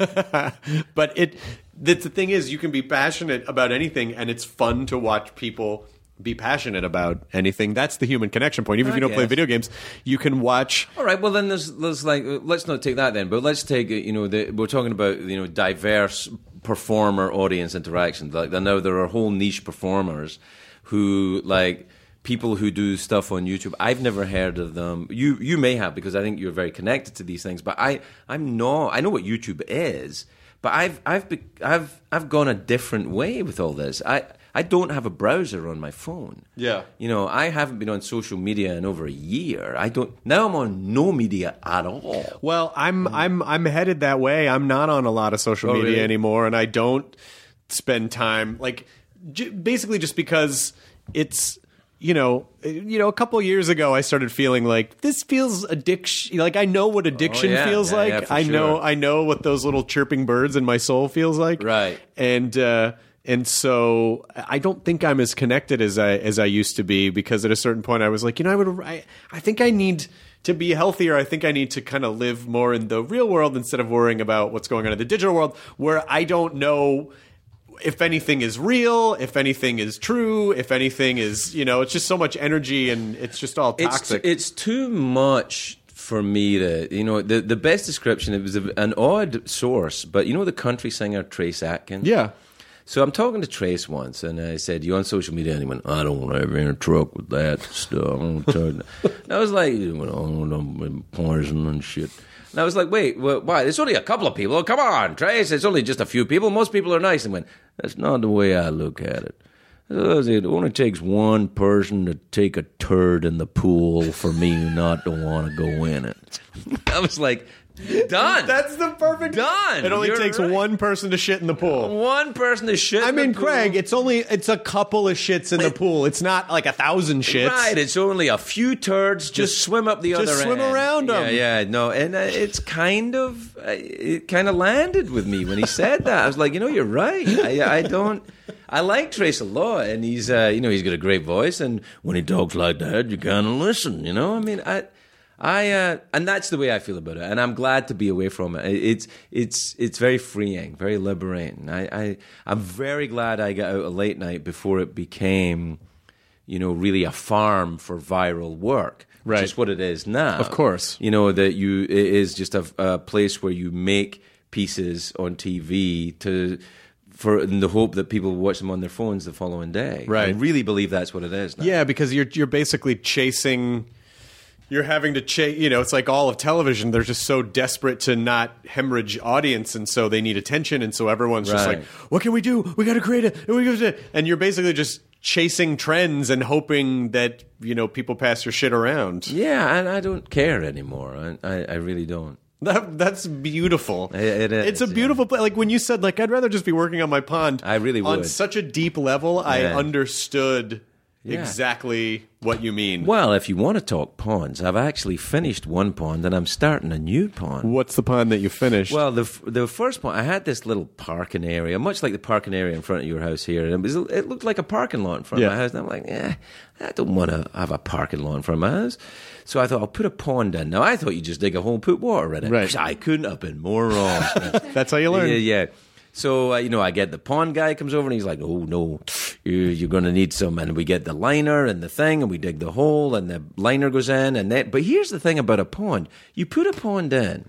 but it. The, the thing is, you can be passionate about anything, and it's fun to watch people be passionate about anything. That's the human connection point. Even if I you don't play guess. video games, you can watch. All right, well then there's there's like let's not take that then, but let's take you know the, we're talking about you know diverse performer audience interactions. Like now there are whole niche performers who like. People who do stuff on YouTube, I've never heard of them. You you may have because I think you're very connected to these things, but I I'm not. I know what YouTube is, but I've I've be, I've I've gone a different way with all this. I I don't have a browser on my phone. Yeah. You know, I haven't been on social media in over a year. I don't now I'm on no media at all. Well, I'm I'm I'm headed that way. I'm not on a lot of social Oh, media really? anymore, and I don't spend time like j- basically just because it's. You know, you know. A couple years ago, I started feeling like this feels addiction. Like I know what addiction Oh, yeah. feels Yeah, like. yeah, for I know, sure. I know what those little chirping birds in my soul feels like. Right. And uh, and so I don't think I'm as connected as I as I used to be because at a certain point I was like, you know, I would. I, I think I need to be healthier. I think I need to kind of live more in the real world instead of worrying about what's going on in the digital world, where I don't know. If anything is real, if anything is true, if anything is, you know, it's just so much energy and it's just all It's toxic. it's too much for me to, you know, the the best description, it was a, an odd source, but you know the country singer Trace Atkins? yeah. So I'm talking to Trace once, and I said, "You on social media?" And he went, "I don't want to ever in a truck with that stuff." I, don't turn. And I was like, "You know, poison and shit." And I was like, "Wait, wh- why? It's only a couple of people. Come on, Trace. It's only just a few people. Most people are nice." And went, "That's not the way I look at it. It only takes one person to take a turd in the pool for me not to want to go in it." I was like, "Done. That's the perfect Done. It only You're takes right. one person to shit in the pool. One person to shit." I in the mean, pool. Craig, it's only it's a couple of shits in the pool. It's not like a thousand shits. Right, it's only a few turds. Just, Just- swim up the just other swim end. around 'em. Yeah, yeah, no, and uh, it's kind of uh, it kind of landed with me when he said that. I was like, you know, you're right. I, I don't. I like Trace a lot, and he's uh, you know he's got a great voice, and when he talks like that, you kind of listen. You know, I mean, I. I uh, and that's the way I feel about it, and I'm glad to be away from it. It's it's it's very freeing, very liberating. I, I I'm very glad I got out a late night before it became, you know, really a farm for viral work, which Right. is what it is now. Of course. You know that you it is just a, a place where you make pieces on T V to. For in the hope that people will watch them on their phones the following day. Right. I really believe that's what it is now. Yeah, because you're you're basically chasing. You're having to chase. You know, it's like all of television. They're just so desperate to not hemorrhage audience, and so they need attention, and so everyone's just Right. like, "What can we do? We got to create it." We gotta do it." And you're basically just chasing trends and hoping that you know people pass your shit around. Yeah, and I don't care anymore. I, I, I really don't. That, that's beautiful. It- it is, It's a beautiful place. Like when you said, like I'd rather just be working on my pond. I really On would. such a deep level, I Yeah. understood Yeah. exactly what you mean. Well, if you want to talk ponds, I've actually finished one pond and I'm starting a new pond. What's the pond that you finished? Well, the f- the first pond, I had this little parking area, much like the parking area in front of your house here. And it, was, it looked like a parking lot in front Yeah. of my house. And I'm like, eh, I don't want to have a parking lot in front of my house. So I thought, I'll put a pond in. Now, I thought you just dig a hole and put water in it. Right. I couldn't have been more wrong. That's how you learn. Yeah, yeah. So, uh, you know, I get the pond guy comes over and he's like, oh, no, you, you're going to need some. And we get the liner and the thing and we dig the hole and the liner goes in. and that. But here's the thing about a pond. You put a pond in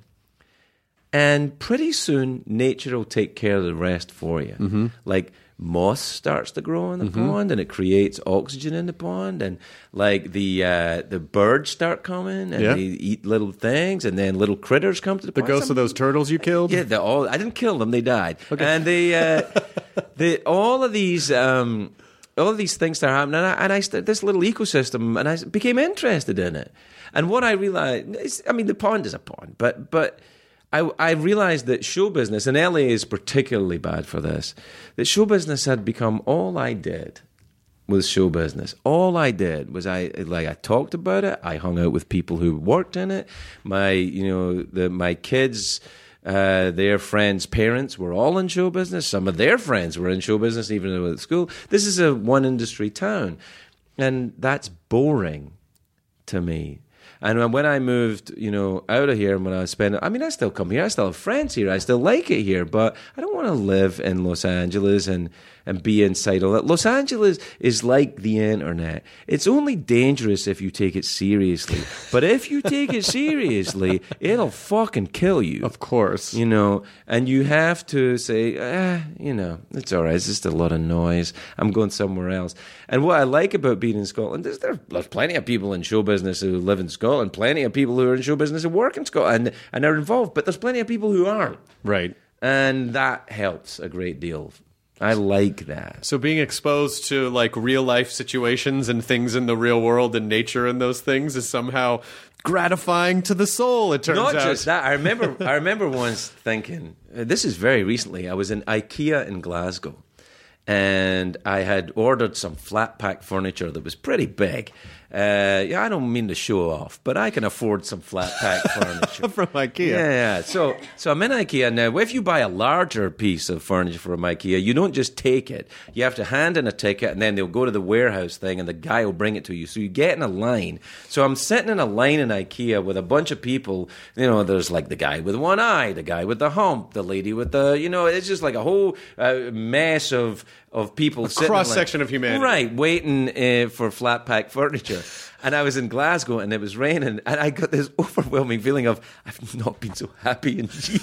and pretty soon nature will take care of the rest for you. Mm-hmm. Like moss starts to grow in the mm-hmm. pond and it creates oxygen in the pond. And like the uh, the birds start coming and yeah. they eat little things and then little critters come to the, The pond. ghosts Some- of those turtles you killed? Yeah, they all. I didn't kill them; they died. Okay. And they, uh, they, all of these, um, all of these things start happening, and I, and I st- this little ecosystem, and I became interested in it. And what I realized, is, I mean, the pond is a pond, but but I, I realized that show business, and L A is particularly bad for this. That show business had become all I did. Was show business. All I did was I like I talked about it. I hung out with people who worked in it. My you know the my kids, uh, their friends' parents were all in show business. Some of their friends were in show business, even though they were at school. This is a one industry town, and that's boring to me. And when I moved, you know, out of here, and when I was spending, I mean, I still come here. I still have friends here. I still like it here, but I don't want to live in Los Angeles and, and be inside all that. Los Angeles is like the internet. It's only dangerous if you take it seriously. But if you take it seriously, it'll fucking kill you. Of course. You know, and you have to say, ah, you know, it's all right. It's just a lot of noise. I'm going somewhere else. And what I like about being in Scotland is there, there's plenty of people in show business who live in Scotland, plenty of people who are in show business who work in Scotland and, and are involved, but there's plenty of people who aren't. Right. And that helps a great deal. I like that. So being exposed to like real life situations and things in the real world and nature and those things is somehow gratifying to the soul, it turns Not out. just that. I remember I remember once thinking, uh, this is very recently, I was in IKEA in Glasgow. And I had ordered some flat pack furniture that was pretty big. Uh, yeah, I don't mean to show off, but I can afford some flat pack furniture From IKEA. Yeah, yeah. So, so I'm in IKEA now. If you buy a larger piece of furniture from IKEA, you don't just take it. You have to hand in a ticket, and then they'll go to the warehouse thing, and the guy will bring it to you. So you get in a line. So I'm sitting in a line in IKEA with a bunch of people. You know, there's like the guy with one eye, the guy with the hump, the lady with the, you know, it's just like a whole uh, mess of of people A sitting in cross line. section of humanity. Right, waiting uh, for flat pack furniture. And I was in Glasgow and it was raining and I got this overwhelming feeling of I've not been so happy in years.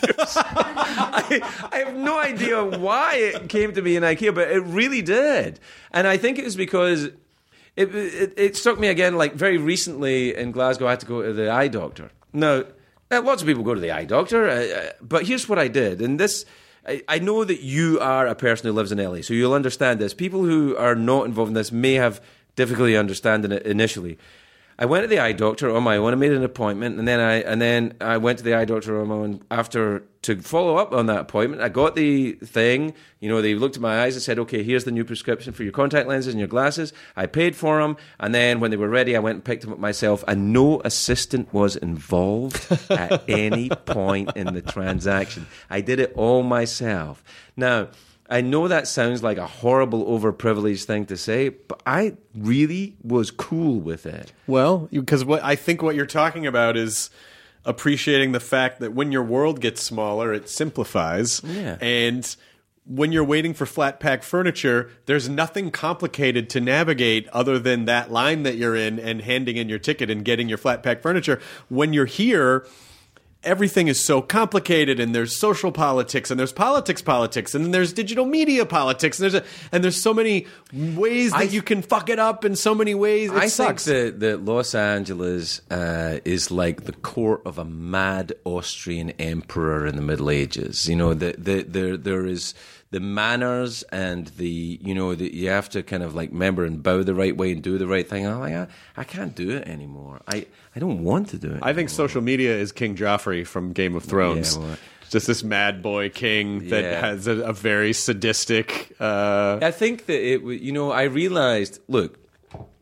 I, I have no idea why it came to me in IKEA, but it really did. And I think it was because it, it, it struck me again, like very recently in Glasgow, I had to go to the eye doctor. Now, uh, lots of people go to the eye doctor, uh, but here's what I did. And this... I know that you are a person who lives in L A, so you'll understand this. People who are not involved in this may have difficulty understanding it initially. I went to the eye doctor on my own. I made an appointment, and then I and then I went to the eye doctor on my own after to follow up on that appointment. I got the thing. You know, they looked at my eyes and said, "Okay, here's the new prescription for your contact lenses and your glasses." I paid for them, and then when they were ready, I went and picked them up myself. And no assistant was involved at any point in the transaction. I did it all myself. Now, I know that sounds like a horrible, overprivileged thing to say, but I really was cool with it. Well, because what I think what you're talking about is appreciating the fact that when your world gets smaller, it simplifies. Yeah. And when you're waiting for flat pack furniture, there's nothing complicated to navigate other than that line that you're in and handing in your ticket and getting your flat pack furniture. When you're here, everything is so complicated, and there's social politics, and there's politics politics, and then there's digital media politics, and there's a, and there's so many ways that I, you can fuck it up in so many ways. It I sucks. think that, that Los Angeles uh, is like the court of a mad Austrian emperor in the Middle Ages. You know, the, the, there there is the manners and the, you know, the, you have to kind of like remember and bow the right way and do the right thing. I'm like, I, I can't do it anymore. I, I don't want to do it I think anymore. social media is King Joffrey from Game of Thrones. Yeah, well, just this mad boy king that Yeah. has a, a very sadistic. Uh, I think that it, w- you know, I realized, look,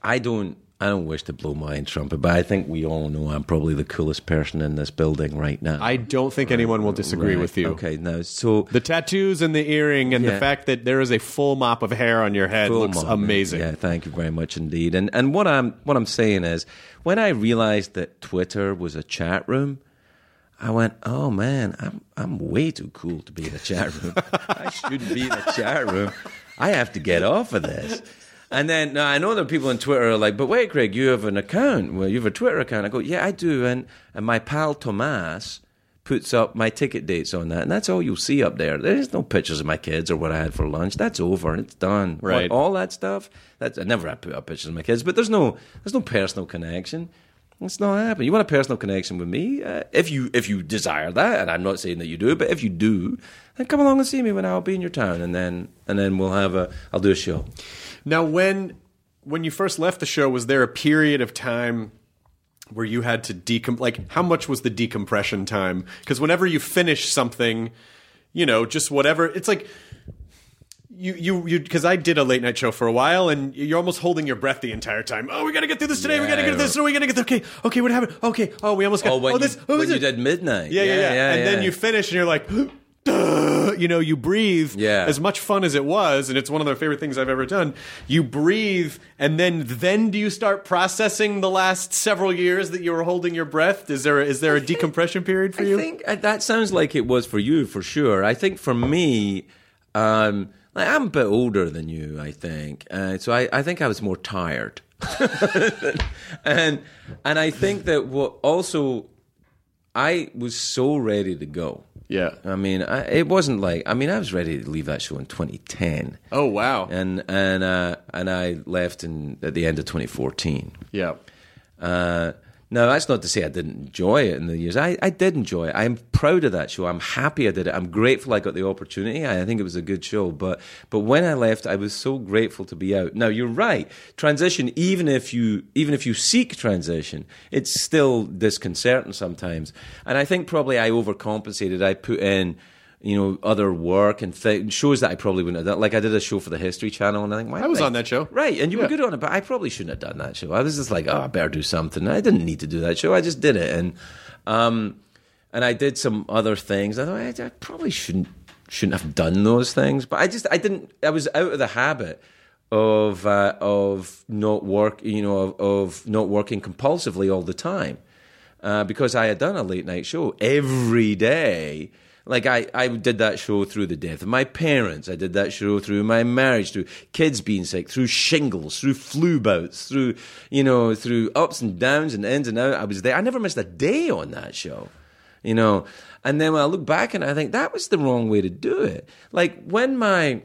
I don't. I don't wish to blow my own trumpet, but I think we all know I'm probably the coolest person in this building right now. I don't think anyone will disagree Right. with you. Okay, now so The tattoos and the earring and Yeah. the fact that there is a full mop of hair on your head full looks moment. amazing. Yeah, thank you very much indeed. And and what I'm what I'm saying is, when I realized that Twitter was a chat room, I went, oh man, I'm I'm way too cool to be in a chat room. I shouldn't be in a chat room. I have to get off of this. And then now I know there are people on Twitter who are like, but wait, Craig, you have an account. Well, you have a Twitter account. I go, yeah, I do. And and my pal Tomas puts up my ticket dates on that, and that's all you'll see up there. There's no pictures of my kids or what I had for lunch. That's over and it's done. Right. All that stuff. That's I never had put up pictures of my kids, but there's no there's no personal connection. It's not happening. You want a personal connection with me? Uh, if you if you desire that, and I'm not saying that you do, but if you do, then come along and see me when I'll be in your town, and then and then we'll have a I'll do a show. Now, when when you first left the show, was there a period of time where you had to decom? Like, how much was the decompression time? Because whenever you finish something, you know, just whatever, it's like you you you. Because I did a late night show for a while, and you're almost holding your breath the entire time. Oh, we got to get through this today. we got to get through this. No, we got to get. Okay, okay, what happened? Okay, oh, we almost got. Oh, when oh, this. you, oh, when this- you did midnight. Yeah, yeah, yeah. yeah and yeah. then you finish, and you're like. Duh, you know, you breathe. Yeah. As much fun as it was, and it's one of the favorite things I've ever done. You breathe, and then then do you start processing the last several years that you were holding your breath? Is there a, is there a decompression period for I you? think uh, that sounds like it was for you, for sure. I think for me, um, like I'm a bit older than you, I think. Uh, so I, I think I was more tired. and and I think that what also, I was so ready to go. Yeah. I mean, I, it wasn't like, I mean, I was ready to leave that show in twenty ten. Oh wow. And and uh, and I left in at the end of twenty fourteen. Yeah. Uh, now, that's not to say I didn't enjoy it in the years. I, I did enjoy it. I'm proud of that show. I'm happy I did it. I'm grateful I got the opportunity. I think it was a good show. But but when I left, I was so grateful to be out. Now, you're right. Transition, even if you even if you seek transition, it's still disconcerting sometimes. And I think probably I overcompensated. I put in, you know, other work and th- shows that I probably wouldn't have done. Like I did a show for the History Channel, and I think, why I was did on that show. Right, and you Yeah. were good on it, but I probably shouldn't have done that show. I was just like, oh, I better do something. I didn't need to do that show. I just did it, and um, and I did some other things. I thought I, I probably shouldn't shouldn't have done those things, but I just I didn't. I was out of the habit of uh, of not work, you know, of, of not working compulsively all the time, uh, because I had done a late night show every day. Like, I, I did that show through the death of my parents. I did that show through my marriage, through kids being sick, through shingles, through flu bouts, through, you know, through ups and downs and ins and outs. I was there. I never missed a day on that show, you know. And then when I look back and I think that was the wrong way to do it. Like, when my...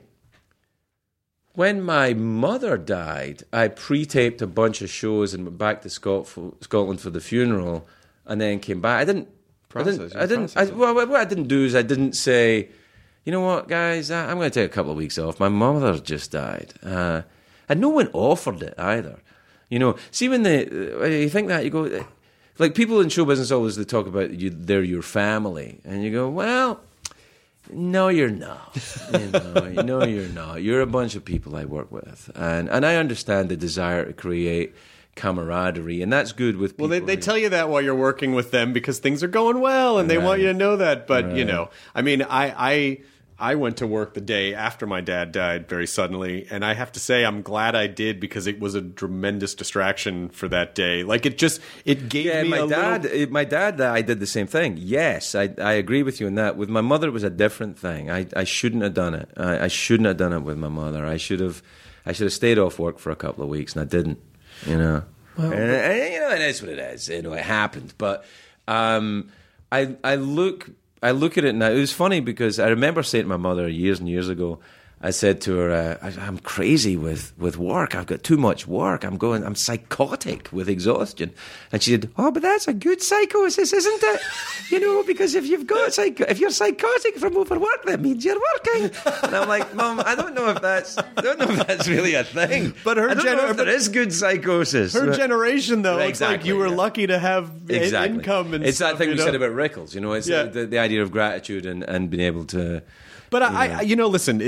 When my mother died, I pre-taped a bunch of shows and went back to Scot- Scotland for the funeral and then came back. I didn't... Process, I didn't. I didn't. I, well, what I didn't do is I didn't say, you know what, guys, I, I'm going to take a couple of weeks off. My mother just died, uh, and no one offered it either. You know, see when they when you think that, you go, like people in show business always they talk about you, they're your family, and you go, well, no, you're not. You know, no, you're not. You're a bunch of people I work with, and and I understand the desire to create camaraderie, and that's good with people. Well, they, they who- tell you that while you're working with them because things are going well, and they Right. want you to know that. But you Right. know, I mean, I, I I went to work the day after my dad died very suddenly, and I have to say I'm glad I did because it was a tremendous distraction for that day. Like it just it gave Yeah, me my a dad, little. uh, my dad, uh, I did the same thing. Yes, I, I agree with you on that. With my mother, it was a different thing. I, I shouldn't have done it. I, I shouldn't have done it with my mother. I should have, I should have stayed off work for a couple of weeks, and I didn't. You know, and, and, you know, it is what it is. You know, it happened. But um, I, I look, I look at it now. It was funny because I remember saying to my mother years and years ago. I said to her, uh, I, I'm crazy with, with work. I've got too much work. I'm going, I'm psychotic with exhaustion. And she said, oh, but that's a good psychosis, isn't it? You know, because if you've got psycho- if you're psychotic from overwork, that means you're working. And I'm like, Mum, I don't know if that's, I don't know if that's really a thing. But her I don't gener- know if but there is good psychosis. Her But- generation, though, it's like Exactly, you were yeah. lucky to have i- exactly. income and it's stuff, that thing you we know? said about Rickles, you know, it's Yeah. the, the idea of gratitude and, and being able to. But I, I, you know, listen, it's n-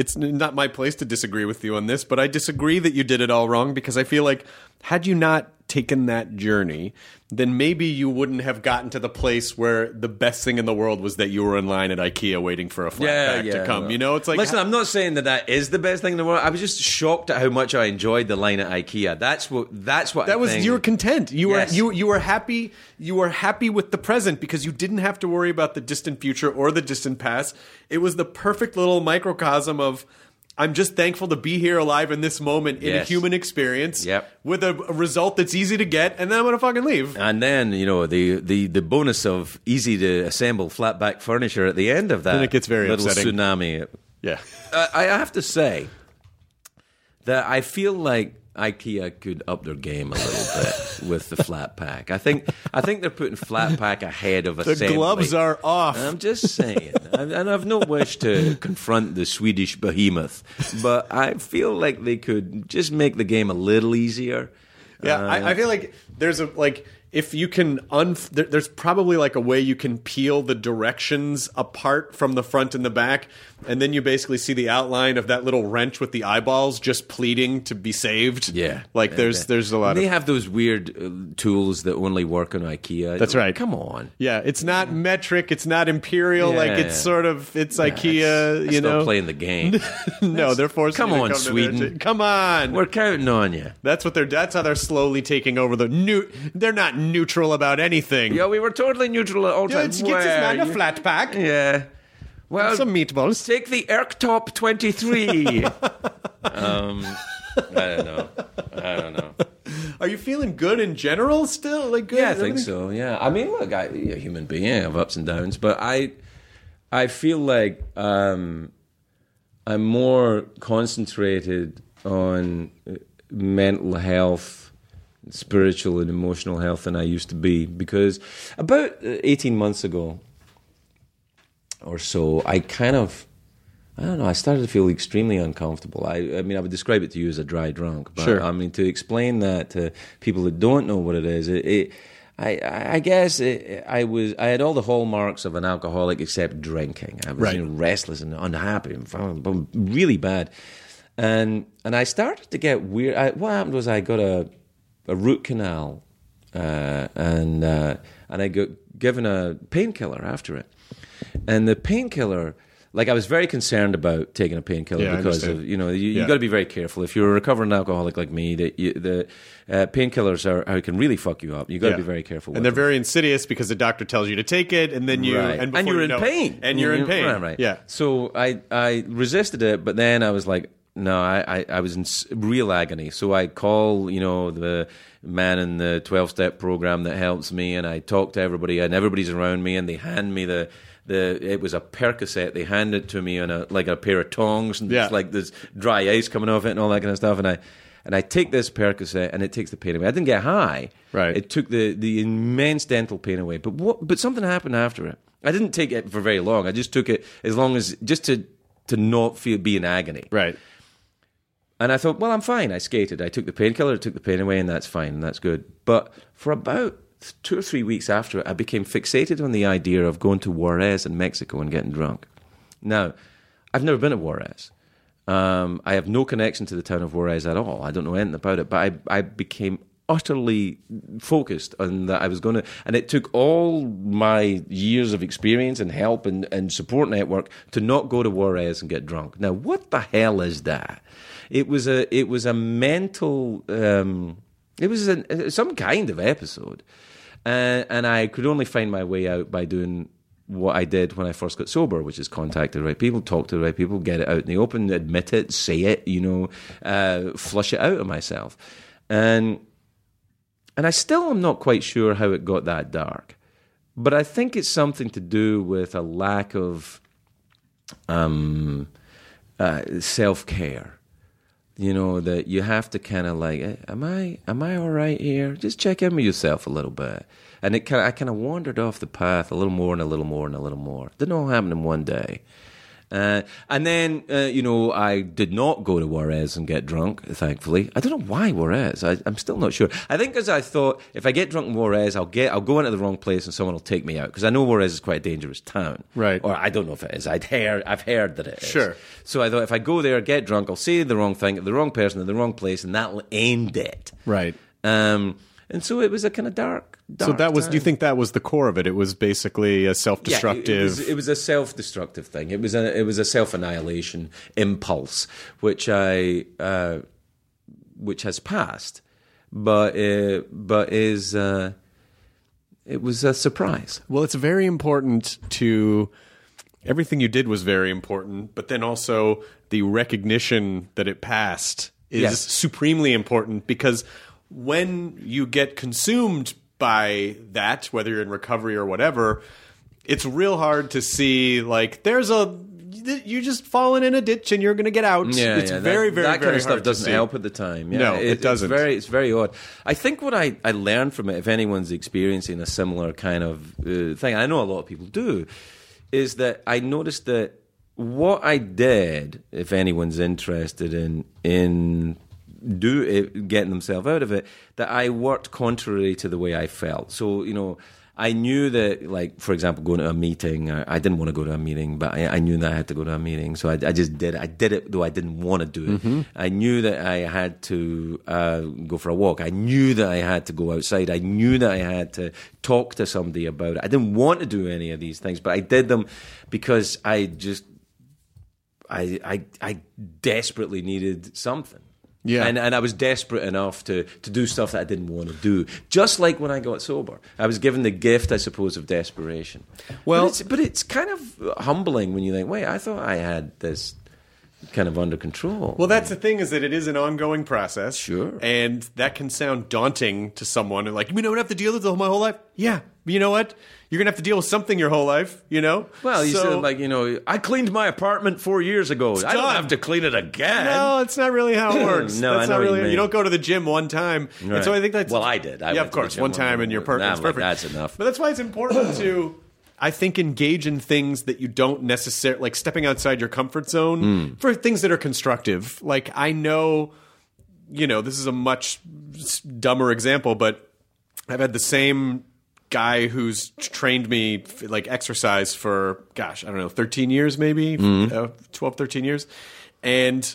not my place to disagree with you on this, but I disagree that you did it all wrong because I feel like had you not taken that journey, then maybe you wouldn't have gotten to the place where the best thing in the world was that you were in line at IKEA waiting for a flat Yeah, pack yeah, to come. no. You know, it's like Listen, I'm not saying that that is the best thing in the world. I was just shocked at how much I enjoyed the line at IKEA. That's what. That's what. that I was think. you were content. You Yes. were you you were happy. You were happy with the present because you didn't have to worry about the distant future or the distant past. It was the perfect little microcosm of. I'm just thankful to be here alive in this moment in Yes. a human experience Yep. with a, a result that's easy to get, and then I'm going to fucking leave. And then, you know, the, the, the bonus of easy to assemble flat back furniture at the end of that Then it gets very little upsetting. tsunami. Yeah. Uh, I have to say that I feel like IKEA could up their game a little bit with the flat pack. I think I think they're putting flat pack ahead of The assembly. gloves are off. I'm just saying, and and I've no wish to confront the Swedish behemoth, but I feel like they could just make the game a little easier. Yeah, Uh, I, I feel like there's a like if you can un there, there's probably like a way you can peel the directions apart from the front and the back, and then you basically see the outline of that little wrench with the eyeballs just pleading to be saved. Yeah, like there's Yeah. there's a lot They of have those weird uh, tools that only work on IKEA. That's right. Come on. yeah. It's not metric. It's not imperial. Like Yeah. it's sort of it's That's- IKEA. that's you not know, playing the game. no, they're forcing Come you to on, come to their Sweden. t- come on. We're counting on you. That's what they're. That's how they're slowly taking over the new. They're not neutral about anything. Yeah, we were totally neutral at all Yeah, times. it's- get this man a Where- flat pack. Yeah. Well, Some meatballs. take the Erktop twenty-three. um, I don't know. I don't know. Are you feeling good in general still? Like good? Yeah, I think Everything- so. Yeah, I mean, look, I, a human being, I have ups and downs, but I, I feel like um, I'm more concentrated on uh, mental health, spiritual and emotional health than I used to be, because about eighteen months ago or so, I kind of, I don't know, I started to feel extremely uncomfortable. I, I mean, I would describe it to you as a dry drunk, but Sure. I mean, to explain that to people that don't know what it is, it, it I, I guess it, I was, I had all the hallmarks of an alcoholic except drinking. I was Right. you know, restless and unhappy and feeling really bad. And and I started to get weird. I, what happened was I got a a root canal, uh, and uh, and I got given a painkiller after it. And the painkiller, like I was very concerned about taking a painkiller Yeah, I because understand. of you know you, Yeah. you got to be very careful if you're a recovering alcoholic like me. That you, the uh, painkillers are, are can really fuck you up. You got to Yeah. be very careful. And with they're them. very insidious because the doctor tells you to take it, and then you Right. and, and before you're you in know- pain, and you're in pain. Right, right. Yeah. So I I resisted it, but then I was like, no, I I, I was in s- real agony. So I call you know the man in the twelve-step program that helps me, and I talk to everybody, and everybody's around me, and they hand me the. The it was a Percocet. They handed it to me on a like a pair of tongs, and Yeah. it's like there's dry ice coming off it and all that kind of stuff. And I and I take this Percocet, and it takes the pain away. I didn't get high. Right. It took the the immense dental pain away. But what? But something happened after it. I didn't take it for very long. I just took it as long as just to to not feel be in agony. Right. And I thought, well, I'm fine. I skated. I took the painkiller, it took the pain away, and that's fine, and that's good. But for about two or three weeks after it, I became fixated on the idea of going to Juarez in Mexico and getting drunk. Now, I've never been to Juarez. Um, I have no connection to the town of Juarez at all. I don't know anything about it, but I, I became utterly focused on that I was going to, and it took all my years of experience and help and, and support network to not go to Juarez and get drunk. Now, what the hell is that? It was a, it was a mental, um, it was an, some kind of episode. Uh, and I could only find my way out by doing what I did when I first got sober, which is contact the right people, talk to the right people, get it out in the open, admit it, say it, you know, uh, flush it out of myself. And and I still am not quite sure how it got that dark. But I think it's something to do with a lack of um, uh, self-care. You know, that you have to kind of like, eh, am I am I all right here? Just check in with yourself a little bit. And it kind of, I kind of wandered off the path a little more and a little more and a little more. Didn't all happen in one day. Uh, and then, uh, you know, I did not go to Juarez and get drunk, thankfully. I don't know why Juarez. I, I'm still not sure. I think because I thought if I get drunk in Juarez, I'll get, I'll go into the wrong place and someone will take me out. Because I know Juarez is quite a dangerous town. Right. Or I don't know if it is. I'd heard, I've heard that it is. Sure. So I thought if I go there, get drunk, I'll say the wrong thing, the wrong person, in the wrong place, and that'll end it. Right. Um, and so it was a kind of dark, dark So that was. time. Do you think that was the core of it? It was basically a self-destructive. Yeah, it, it, was, it was a self-destructive thing. It was a it was a self-annihilation impulse, which I uh, which has passed, but uh, but is uh, it was a surprise. Well, it's very important to. Everything you did was very important, but then also the recognition that it passed is Yes. supremely important, because when you get consumed by that, whether you're in recovery or whatever, it's real hard to see, like, there's a, you're just falling in a ditch and you're going to get out. Yeah, it's yeah, very, that, very, that very kind of stuff hard to doesn't see. help at the time. Yeah, No, it doesn't. It's very, it's very odd. I think what I, I learned from it, if anyone's experiencing a similar kind of uh, thing, I know a lot of people do, is that I noticed that what I did, if anyone's interested in in do it, getting themselves out of it, that I worked contrary to the way I felt. So, you know, I knew that, like, for example, going to a meeting, I, I didn't want to go to a meeting, but I, I knew that I had to go to a meeting. So I, I just did it. I did it, though I didn't want to do it. Mm-hmm. I knew that I had to uh, go for a walk. I knew that I had to go outside. I knew that I had to talk to somebody about it. I didn't want to do any of these things, but I did them because I just, I, I, I desperately needed something. Yeah. And and I was desperate enough to, to do stuff that I didn't want to do. Just like when I got sober. I was given the gift, I suppose, of desperation. Well- but it's, but it's kind of humbling when you think, wait, I thought I had this kind of under control. Well, that's the thing, is that it is an ongoing process. Sure. And that can sound daunting to someone. Like, you mean I would have to deal with it my whole life? Yeah. But you know what? You're going to have to deal with something your whole life, you know? Well, you So- said, like, you know, I cleaned my apartment four years ago. I don't done. have to clean it again. No, it's not really how it works. No, that's I know not what you really. mean. You don't go to the gym one time, and Right. so I think that's. Well, I did. I yeah, went of to the course, gym one one time, time. and you're perfect. Nah, It's I'm like, perfect. that's enough. But that's why it's important to, I think, engage in things that you don't necessarily like, stepping outside your comfort zone Hmm. for things that are constructive. Like, I know, you know, this is a much dumber example, but I've had the same guy who's trained me like exercise for, gosh, I don't know, thirteen years maybe, Mm-hmm. uh, twelve, thirteen years. And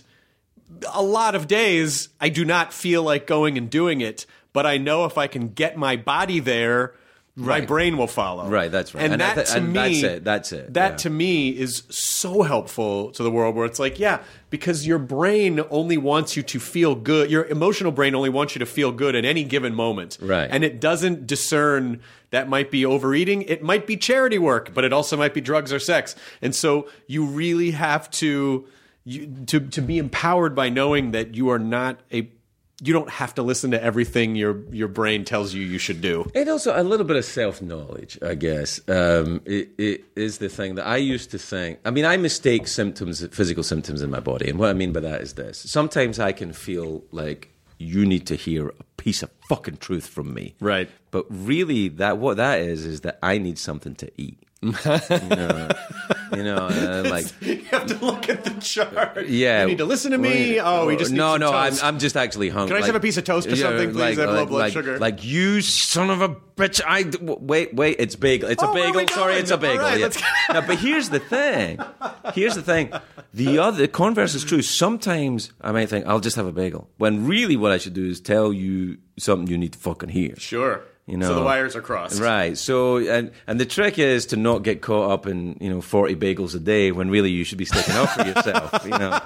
a lot of days I do not feel like going and doing it, but I know if I can get my body there, my Right. brain will follow. Right, that's right. And, And I that thi- to and me, that's it, that's it, That yeah. to me is so helpful to the world, where it's like, yeah, because your brain only wants you to feel good. Your emotional brain only wants you to feel good at any given moment. Right. And it doesn't discern that might be overeating. It might be charity work, but it also might be drugs or sex. And so you really have to you, to to be empowered by knowing that you are not a you don't have to listen to everything your your brain tells you you should do. And also a little bit of self-knowledge, I guess, um, it, it is the thing that I used to think. I mean, I mistake symptoms, physical symptoms in my body. And what I mean by that is this. Sometimes I can feel like you need to hear a piece of fucking truth from me. Right. But really, that what that is, is that I need something to eat. you know, you know uh, like... You have to look at the chart. Yeah, You need to listen to me. Oh, we just need no, some no. toast. I'm, I'm just actually hungry. Can I just have a piece of toast or something, please? I have low blood like, sugar. Like you, son of a bitch! I wait, wait. It's bagel. It's Oh, a where are bagel. we Sorry, going? it's a bagel. All right, yeah. let's- No, but here's the thing. Here's the thing. The other the converse is true. Sometimes I might think I'll just have a bagel, when really what I should do is tell you something you need to fucking hear. Sure. You know, so the wires are crossed. Right. So, and and the trick is to not get caught up in, you know, forty bagels a day when really you should be sticking up for yourself. You know,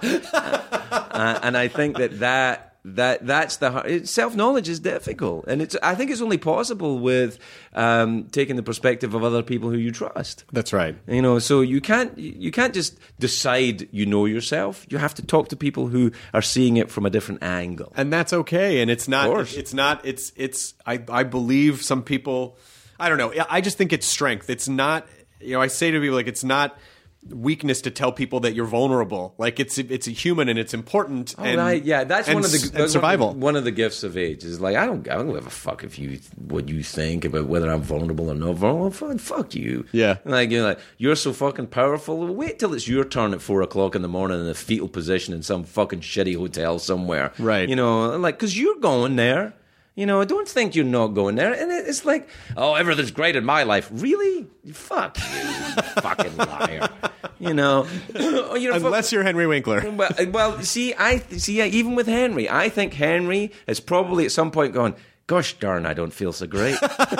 uh, and I think that that. That that's the hard, self knowledge is difficult, and it's I think it's only possible with um, taking the perspective of other people who you trust. That's right. You know, so you can't you can't just decide you know yourself. You have to talk to people who are seeing it from a different angle. And that's okay. And it's not. Of course. It's not. It's. It's. I. I believe some people. I don't know. I just think it's strength. It's not. You know, I say to people like it's not weakness to tell people that you're vulnerable. Like it's it's a human and it's important. Oh, and, right. Yeah, that's and, one of the and that's survival. One of the, one of the gifts of age is like I don't I don't give a fuck if you what you think about whether I'm vulnerable or not vulnerable. Fuck, fuck you. Yeah. Like you're like you're so fucking powerful. Wait till it's your turn at four o'clock in the morning in a fetal position in some fucking shitty hotel somewhere. Right. You know, like because you're going there. You know, don't think you're not going there. And it's like, oh, everything's great in my life. Really? Fuck you, you fucking liar. You know, you're Unless fu- you're Henry Winkler. Well, well, see, I see. Yeah, even with Henry, I think Henry has probably at some point gone, "Gosh darn, I don't feel so great."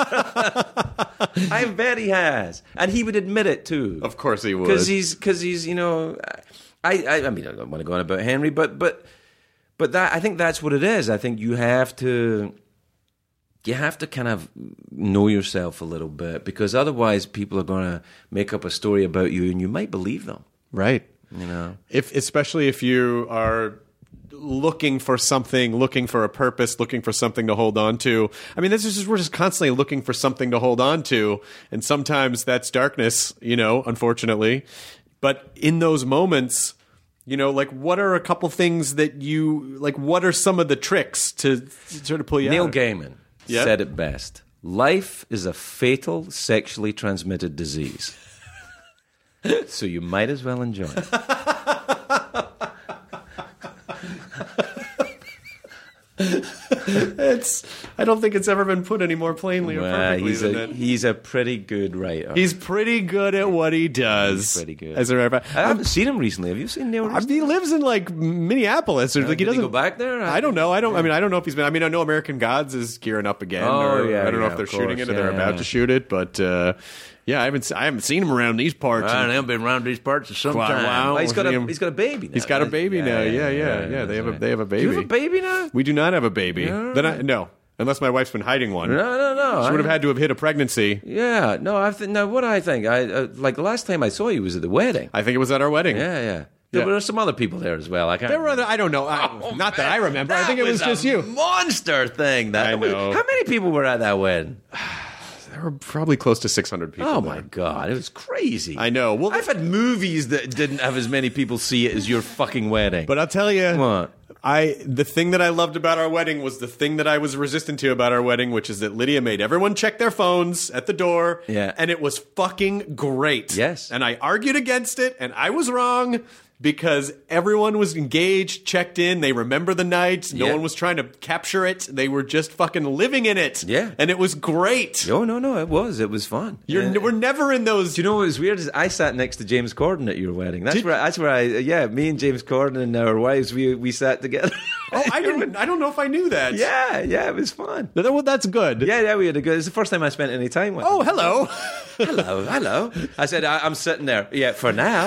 I bet he has, and he would admit it too. Of course he would, because he's because he's you know, I, I I mean I don't want to go on about Henry, but but but that I think that's what it is. I think you have to. You have to kind of know yourself a little bit because otherwise people are going to make up a story about you and you might believe them. Right. You know, if especially if you are looking for something, looking for a purpose, looking for something to hold on to. I mean, this is just, we're just constantly looking for something to hold on to, and sometimes that's darkness, you know, unfortunately. But in those moments, you know, like what are a couple things that you like? What are some of the tricks to sort of pull you Neil out? Gaiman Yeah. said it best. Life is a fatal sexually transmitted disease. So you might as well enjoy it. It's. I don't think it's ever been put any more plainly or Well, perfectly he's, than a, that. he's a pretty good writer. He's pretty good at what he does. He's pretty good. As a matter of fact, I haven't seen him recently. Have you seen Neil I recently? mean, he lives in like Minneapolis. Or, like he did he doesn't go back there? I don't know. I don't. I mean, I don't know if he's been. I mean, I know American Gods is gearing up again. Oh, or, yeah, I don't know yeah, if they're of shooting course. it or they're Yeah, about yeah. to shoot it. But uh, yeah, I haven't. I haven't seen him around these parts. I in haven't been around these parts in some quite a time. while. Well, he's got See a him- he's got a baby. Now. He's got a baby now. Yeah, yeah, yeah. They have a that's they have a right. baby. Do you have a baby now? We do not have a baby. No. Then I, no, unless my wife's been hiding one. No, no, no. She would have I- had to have hit a pregnancy. Yeah, no. I th- no. What I think, I uh, like the last time I saw you was at the wedding. I think it was at our wedding. Yeah, yeah. There Yeah. were some other people there as well. I can't. There were other. remember. I don't know. I, Oh, not that man, I remember. I that think it was, a just you. Monster thing. That I was- know. How many people were at that wedding? There were probably close to six hundred people. Oh there. my god, it was crazy. I know. Well, I've had movies that didn't have as many people see it as your fucking wedding. But I'll tell you, What? I the thing that I loved about our wedding was the thing that I was resistant to about our wedding, which is that Lydia made everyone check their phones at the door. Yeah. And it was fucking great. Yes. And I argued against it, and I was wrong because everyone was engaged, checked in, they remember the night, no Yeah. one was trying to capture it. They were just fucking living in it. Yeah. And it was great. No, no, no. It was. It was fun. You're, Yeah. we're never in those. Do you know what was weird is I sat next to James Corden at your wedding. That's Did- where that's where I yeah me and James Corden and our wives we we sat together. Oh, I didn't. I don't know if I knew that. yeah, yeah, it was fun. That- well, that's good. Yeah, yeah, we had a good. It's the first time I spent any time with. Oh, him. hello. hello, hello. I said I, I'm sitting there. Yeah, for now.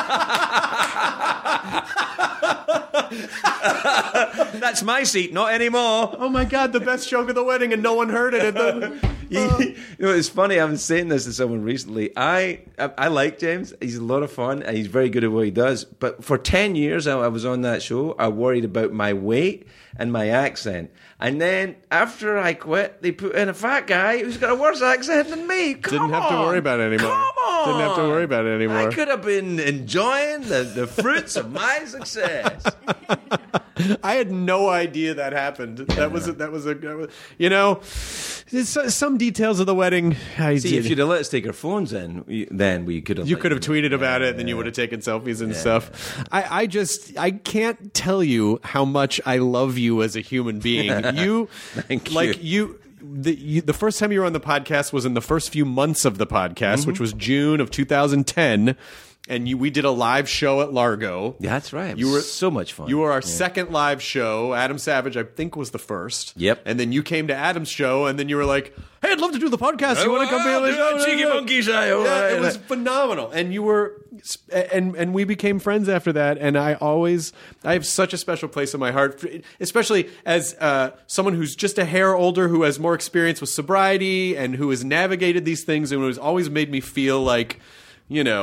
That's my seat, not anymore. Oh my God, the best joke of the wedding, and no one heard it. you know, it's funny. I was saying this to someone recently. I, I I like James. He's a lot of fun, and he's very good at what he does. But for ten years, I, I was on that show. I worried about my weight and my accent. And then after I quit, they put in a fat guy who's got a worse accent than me. Come Didn't have to on. worry about it anymore. Come on. Didn't have to worry about it anymore. I could have been enjoying the, the fruits of my success. I had no idea that happened. That was a, that was a that was- you know, there's some details of the wedding. I See, did. if you'd have let us take our phones in, we, then we could have. You like, could have tweeted about yeah, it, then you yeah. would have taken selfies and stuff. I, I just, I can't tell you how much I love you as a human being. You, Thank like you. The, you, the first time you were on the podcast was in the first few months of the podcast, which was June of two thousand ten, and you, we did a live show at Largo. Yeah, that's right. It You was were so much fun. You were our second live show. Adam Savage, I think, was the first. Yep. And then you came to Adam's show, and then you were like, "Hey, I'd love to do the podcast. You want to come be on the show?" Cheeky monkeys, I. oh, Yeah, it I- was phenomenal, and you were, and and we became friends after that. And I always, I have such a special place in my heart, especially as uh, someone who's just a hair older, who has more experience with sobriety, and who has navigated these things, and who has always made me feel like, you know.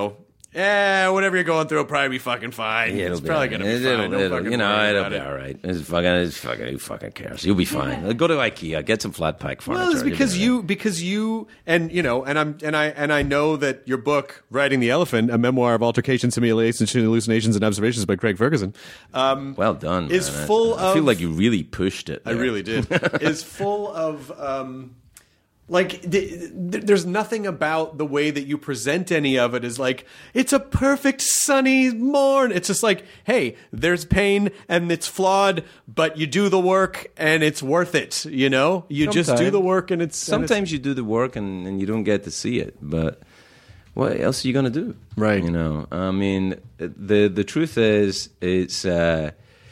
Eh, whatever you're going through will probably be fucking fine. Yeah, it's it'll probably be going to all be right. fine. It'll- Don't it'll- fucking you know, worry it'll about be it. all right. It's fucking, it's fucking, who fucking cares? You'll be fine. Go to IKEA, get some flat pack furniture. Well, it's you'll be because all right. you, because you, and you know, and I'm, and I, and I know that your book, "Riding the Elephant: A Memoir of Altercations, Simulations, Hallucinations, and Observations" by Craig Ferguson, um, Well done. is man. full I, I feel of- like you really pushed it. I there. really did, is full of, um, like, th- th- there's nothing about the way that you present any of it is like, it's a perfect sunny morn. It's just like, hey, there's pain and it's flawed, but you do the work and it's worth it. You know, you just do Sometimes. the work and it's and it's- Sometimes you do the work and, and you don't get to see it, but what else are you going to do? Right. You know, I mean, the the truth is, it's. Uh,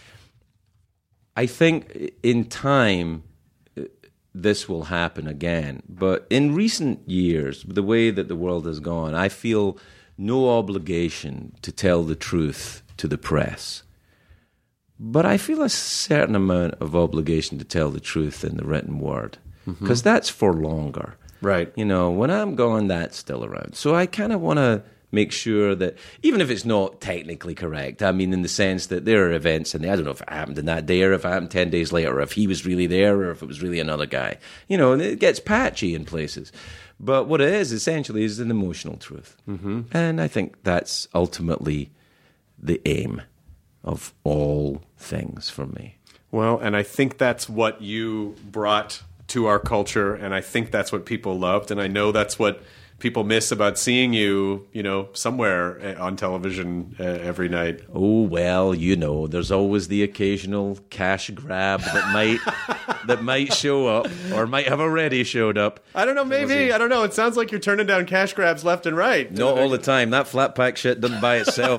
I think in time uh, this will happen again, but in recent years, the way that the world has gone, I feel no obligation to tell the truth to the press. But I feel a certain amount of obligation to tell the truth in the written word, because that's for longer. Right. You know, when I'm gone, that's still around. So I kind of want to make sure that, even if it's not technically correct, I mean, in the sense that there are events, and I don't know if it happened in that day or if it happened ten days later, or if he was really there or if it was really another guy. You know, and it gets patchy in places. But what it is, essentially, is an emotional truth. Mm-hmm. And I think that's ultimately the aim of all things for me. Well, and I think that's what you brought to our culture, and I think that's what people loved, and I know that's what people miss about seeing you, you know, somewhere on television uh, every night. Oh, well, you know, there's always the occasional cash grab that might that might show up or might have already showed up. I don't know, maybe. I don't know. It sounds like you're turning down cash grabs left and right. Not all the time. That flat pack shit doesn't buy itself.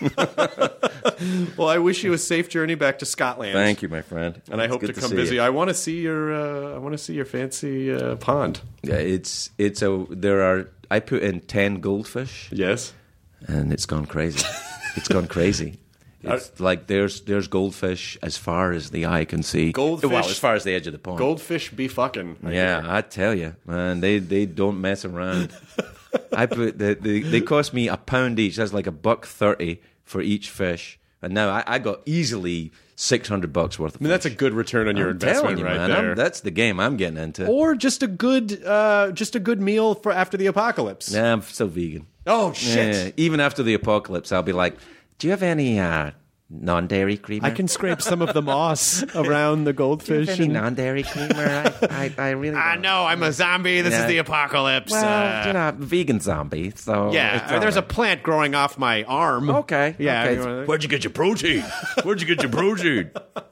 Well, I wish you a safe journey back to Scotland. Thank you, my friend. And I It's hope good to come see busy. you. I want to see your. Uh, I want to see your fancy uh, pond. Yeah, it's it's a there are I put in ten goldfish Yes. and it's gone crazy. It's gone crazy. It's like there's there's goldfish as far as the eye can see. Goldfish- well, as far as the edge of the pond. Goldfish be fucking. I Yeah, hear. I tell you, man, they they don't mess around. I put the, the, they cost me a pound each. That's like a buck thirty for each fish, and now I, I got easily six hundred bucks worth of. I mean, that's a good return on your I'm telling investment, you, right man. there. I'm, that's the game I'm getting into. or just a good, uh, just a good meal for after the apocalypse. Nah, I'm still vegan. Oh shit! Yeah, even after the apocalypse, I'll be like, "Do you have any uh, non-dairy creamer? I can scrape some of the moss around the Do you goldfish. have any and- non-dairy creamer? I, I, I really. I don't. know I'm a zombie. This Yeah. is the apocalypse. Well, Uh, you know, vegan zombie. So yeah, it's uh, there's all a plant growing off my arm. Okay. Yeah. Okay. you know, Where'd you get your protein? Where'd you get your protein?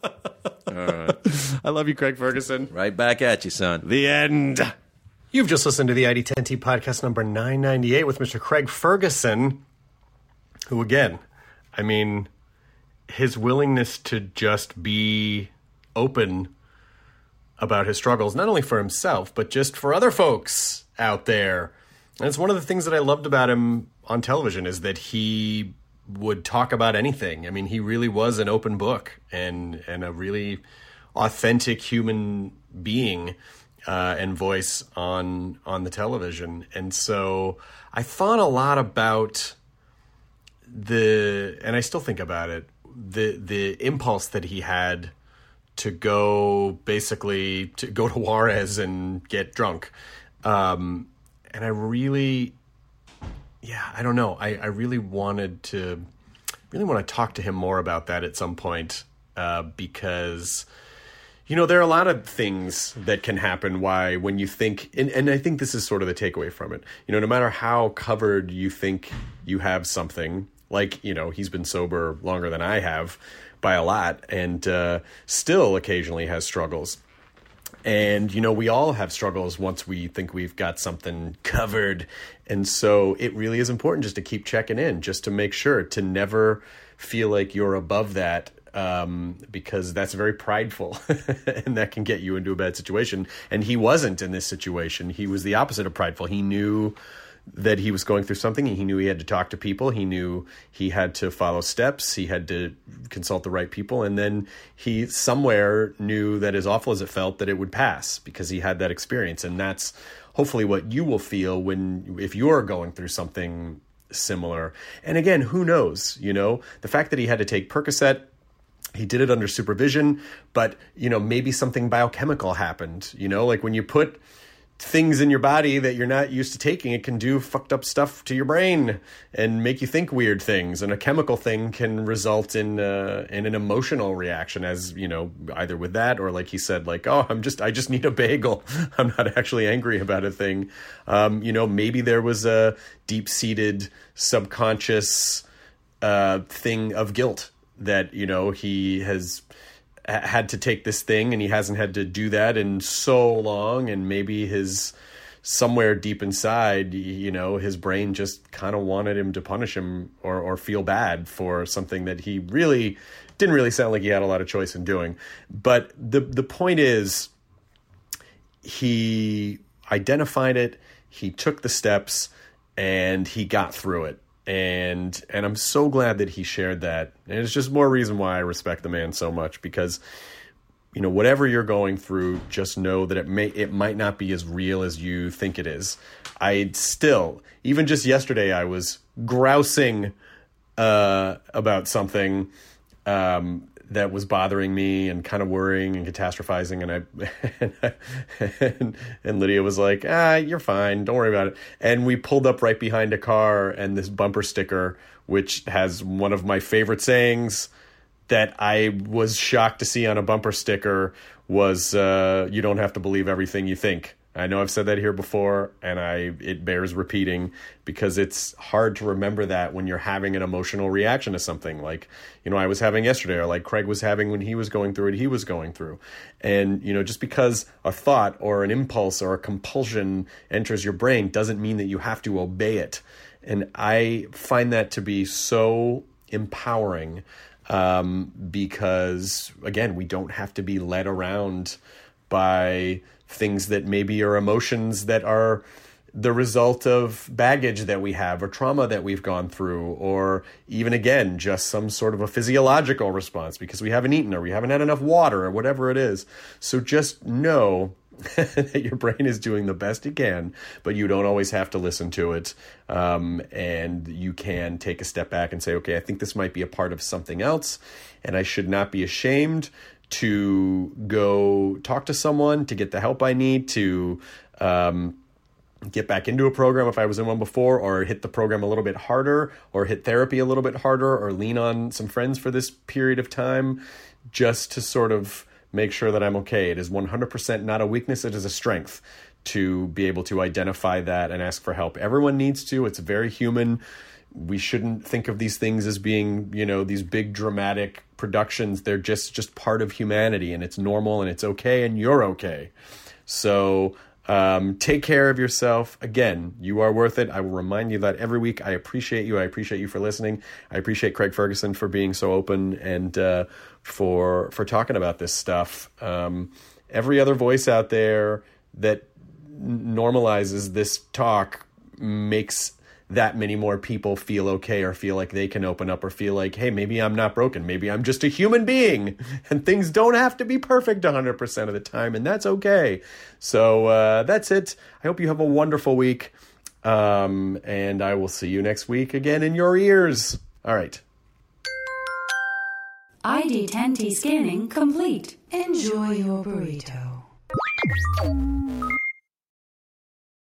I love you, Craig Ferguson. Right back at you, son. The end. You've just listened to the I D ten T podcast number nine ninety-eight with Mister Craig Ferguson, who, again, I mean, his willingness to just be open about his struggles, not only for himself, but just for other folks out there. And it's one of the things that I loved about him on television is that he would talk about anything. I mean, he really was an open book and, and a really authentic human being uh, and voice on on the television. And so I thought a lot about the, and I still think about it, the the impulse that he had to go basically to go to Juarez and get drunk. Um, and I really, yeah, I don't know. I, I really wanted to, really want to talk to him more about that at some point uh, because, you know, there are a lot of things that can happen why when you think, and, and I think this is sort of the takeaway from it, you know, no matter how covered you think you have something, like, you know, he's been sober longer than I have by a lot and uh, still occasionally has struggles. And, you know, we all have struggles once we think we've got something covered. And so it really is important just to keep checking in, just to make sure to never feel like you're above that, um, because that's very prideful and that can get you into a bad situation. And he wasn't in this situation. He was the opposite of prideful. He knew that he was going through something. He knew he had to talk to people. He knew he had to follow steps. He had to consult the right people. And then he somewhere knew that as awful as it felt, that it would pass because he had that experience. And that's hopefully what you will feel when, if you're going through something similar. And again, who knows? You know, the fact that he had to take Percocet, he did it under supervision, but, you know, maybe something biochemical happened. You know, like when you put things in your body that you're not used to taking, it can do fucked up stuff to your brain and make you think weird things. And a chemical thing can result in uh, in an emotional reaction, as, you know, either with that or like he said, like, oh, I'm just I just need a bagel. I'm not actually angry about a thing. Um, you know, maybe there was a deep-seated subconscious uh, thing of guilt that, you know, he has had to take this thing and he hasn't had to do that in so long, and maybe his somewhere deep inside, you know, his brain just kind of wanted him to punish him or or feel bad for something that he really didn't really sound like he had a lot of choice in doing. But the the point is, he identified it, he took the steps, and he got through it. And and I'm so glad that he shared that. And it's just more reason why I respect the man so much, because, you know, whatever you're going through, just know that it may it might not be as real as you think it is. I still, even just yesterday, I was grousing uh, about something um, that was bothering me and kind of worrying and catastrophizing. And I and, and Lydia was like, ah, you're fine. Don't worry about it. And we pulled up right behind a car, and this bumper sticker, which has one of my favorite sayings that I was shocked to see on a bumper sticker, was uh, you don't have to believe everything you think. I know I've said that here before, and I it bears repeating, because it's hard to remember that when you're having an emotional reaction to something like, you know, I was having yesterday, or like Craig was having when he was going through what he was going through. And, you know, just because a thought or an impulse or a compulsion enters your brain doesn't mean that you have to obey it. And I find that to be so empowering, um, because, again, we don't have to be led around by things that maybe are emotions that are the result of baggage that we have or trauma that we've gone through, or even, again, just some sort of a physiological response because we haven't eaten or we haven't had enough water or whatever it is. So just know that your brain is doing the best it can, but you don't always have to listen to it. Um, and you can take a step back and say, okay, I think this might be a part of something else, and I should not be ashamed to go talk to someone to get the help I need to um, get back into a program if I was in one before, or hit the program a little bit harder, or hit therapy a little bit harder, or lean on some friends for this period of time, just to sort of make sure that I'm okay. It is one hundred percent not a weakness. It is a strength to be able to identify that and ask for help. Everyone needs to. It's very human. We shouldn't think of these things as being, you know, these big dramatic productions. They're just, just part of humanity, and it's normal and it's okay, and you're okay. So um, take care of yourself. Again, you are worth it. I will remind you that every week. I appreciate you. I appreciate you for listening. I appreciate Craig Ferguson for being so open and uh, for for talking about this stuff. Um, every other voice out there that normalizes this talk makes that many more people feel okay, or feel like they can open up, or feel like, hey, maybe I'm not broken. Maybe I'm just a human being, and things don't have to be perfect one hundred percent of the time, and that's okay. So uh, that's it. I hope you have a wonderful week, um, and I will see you next week again in your ears. All right. I D ten T scanning complete. Enjoy your burrito.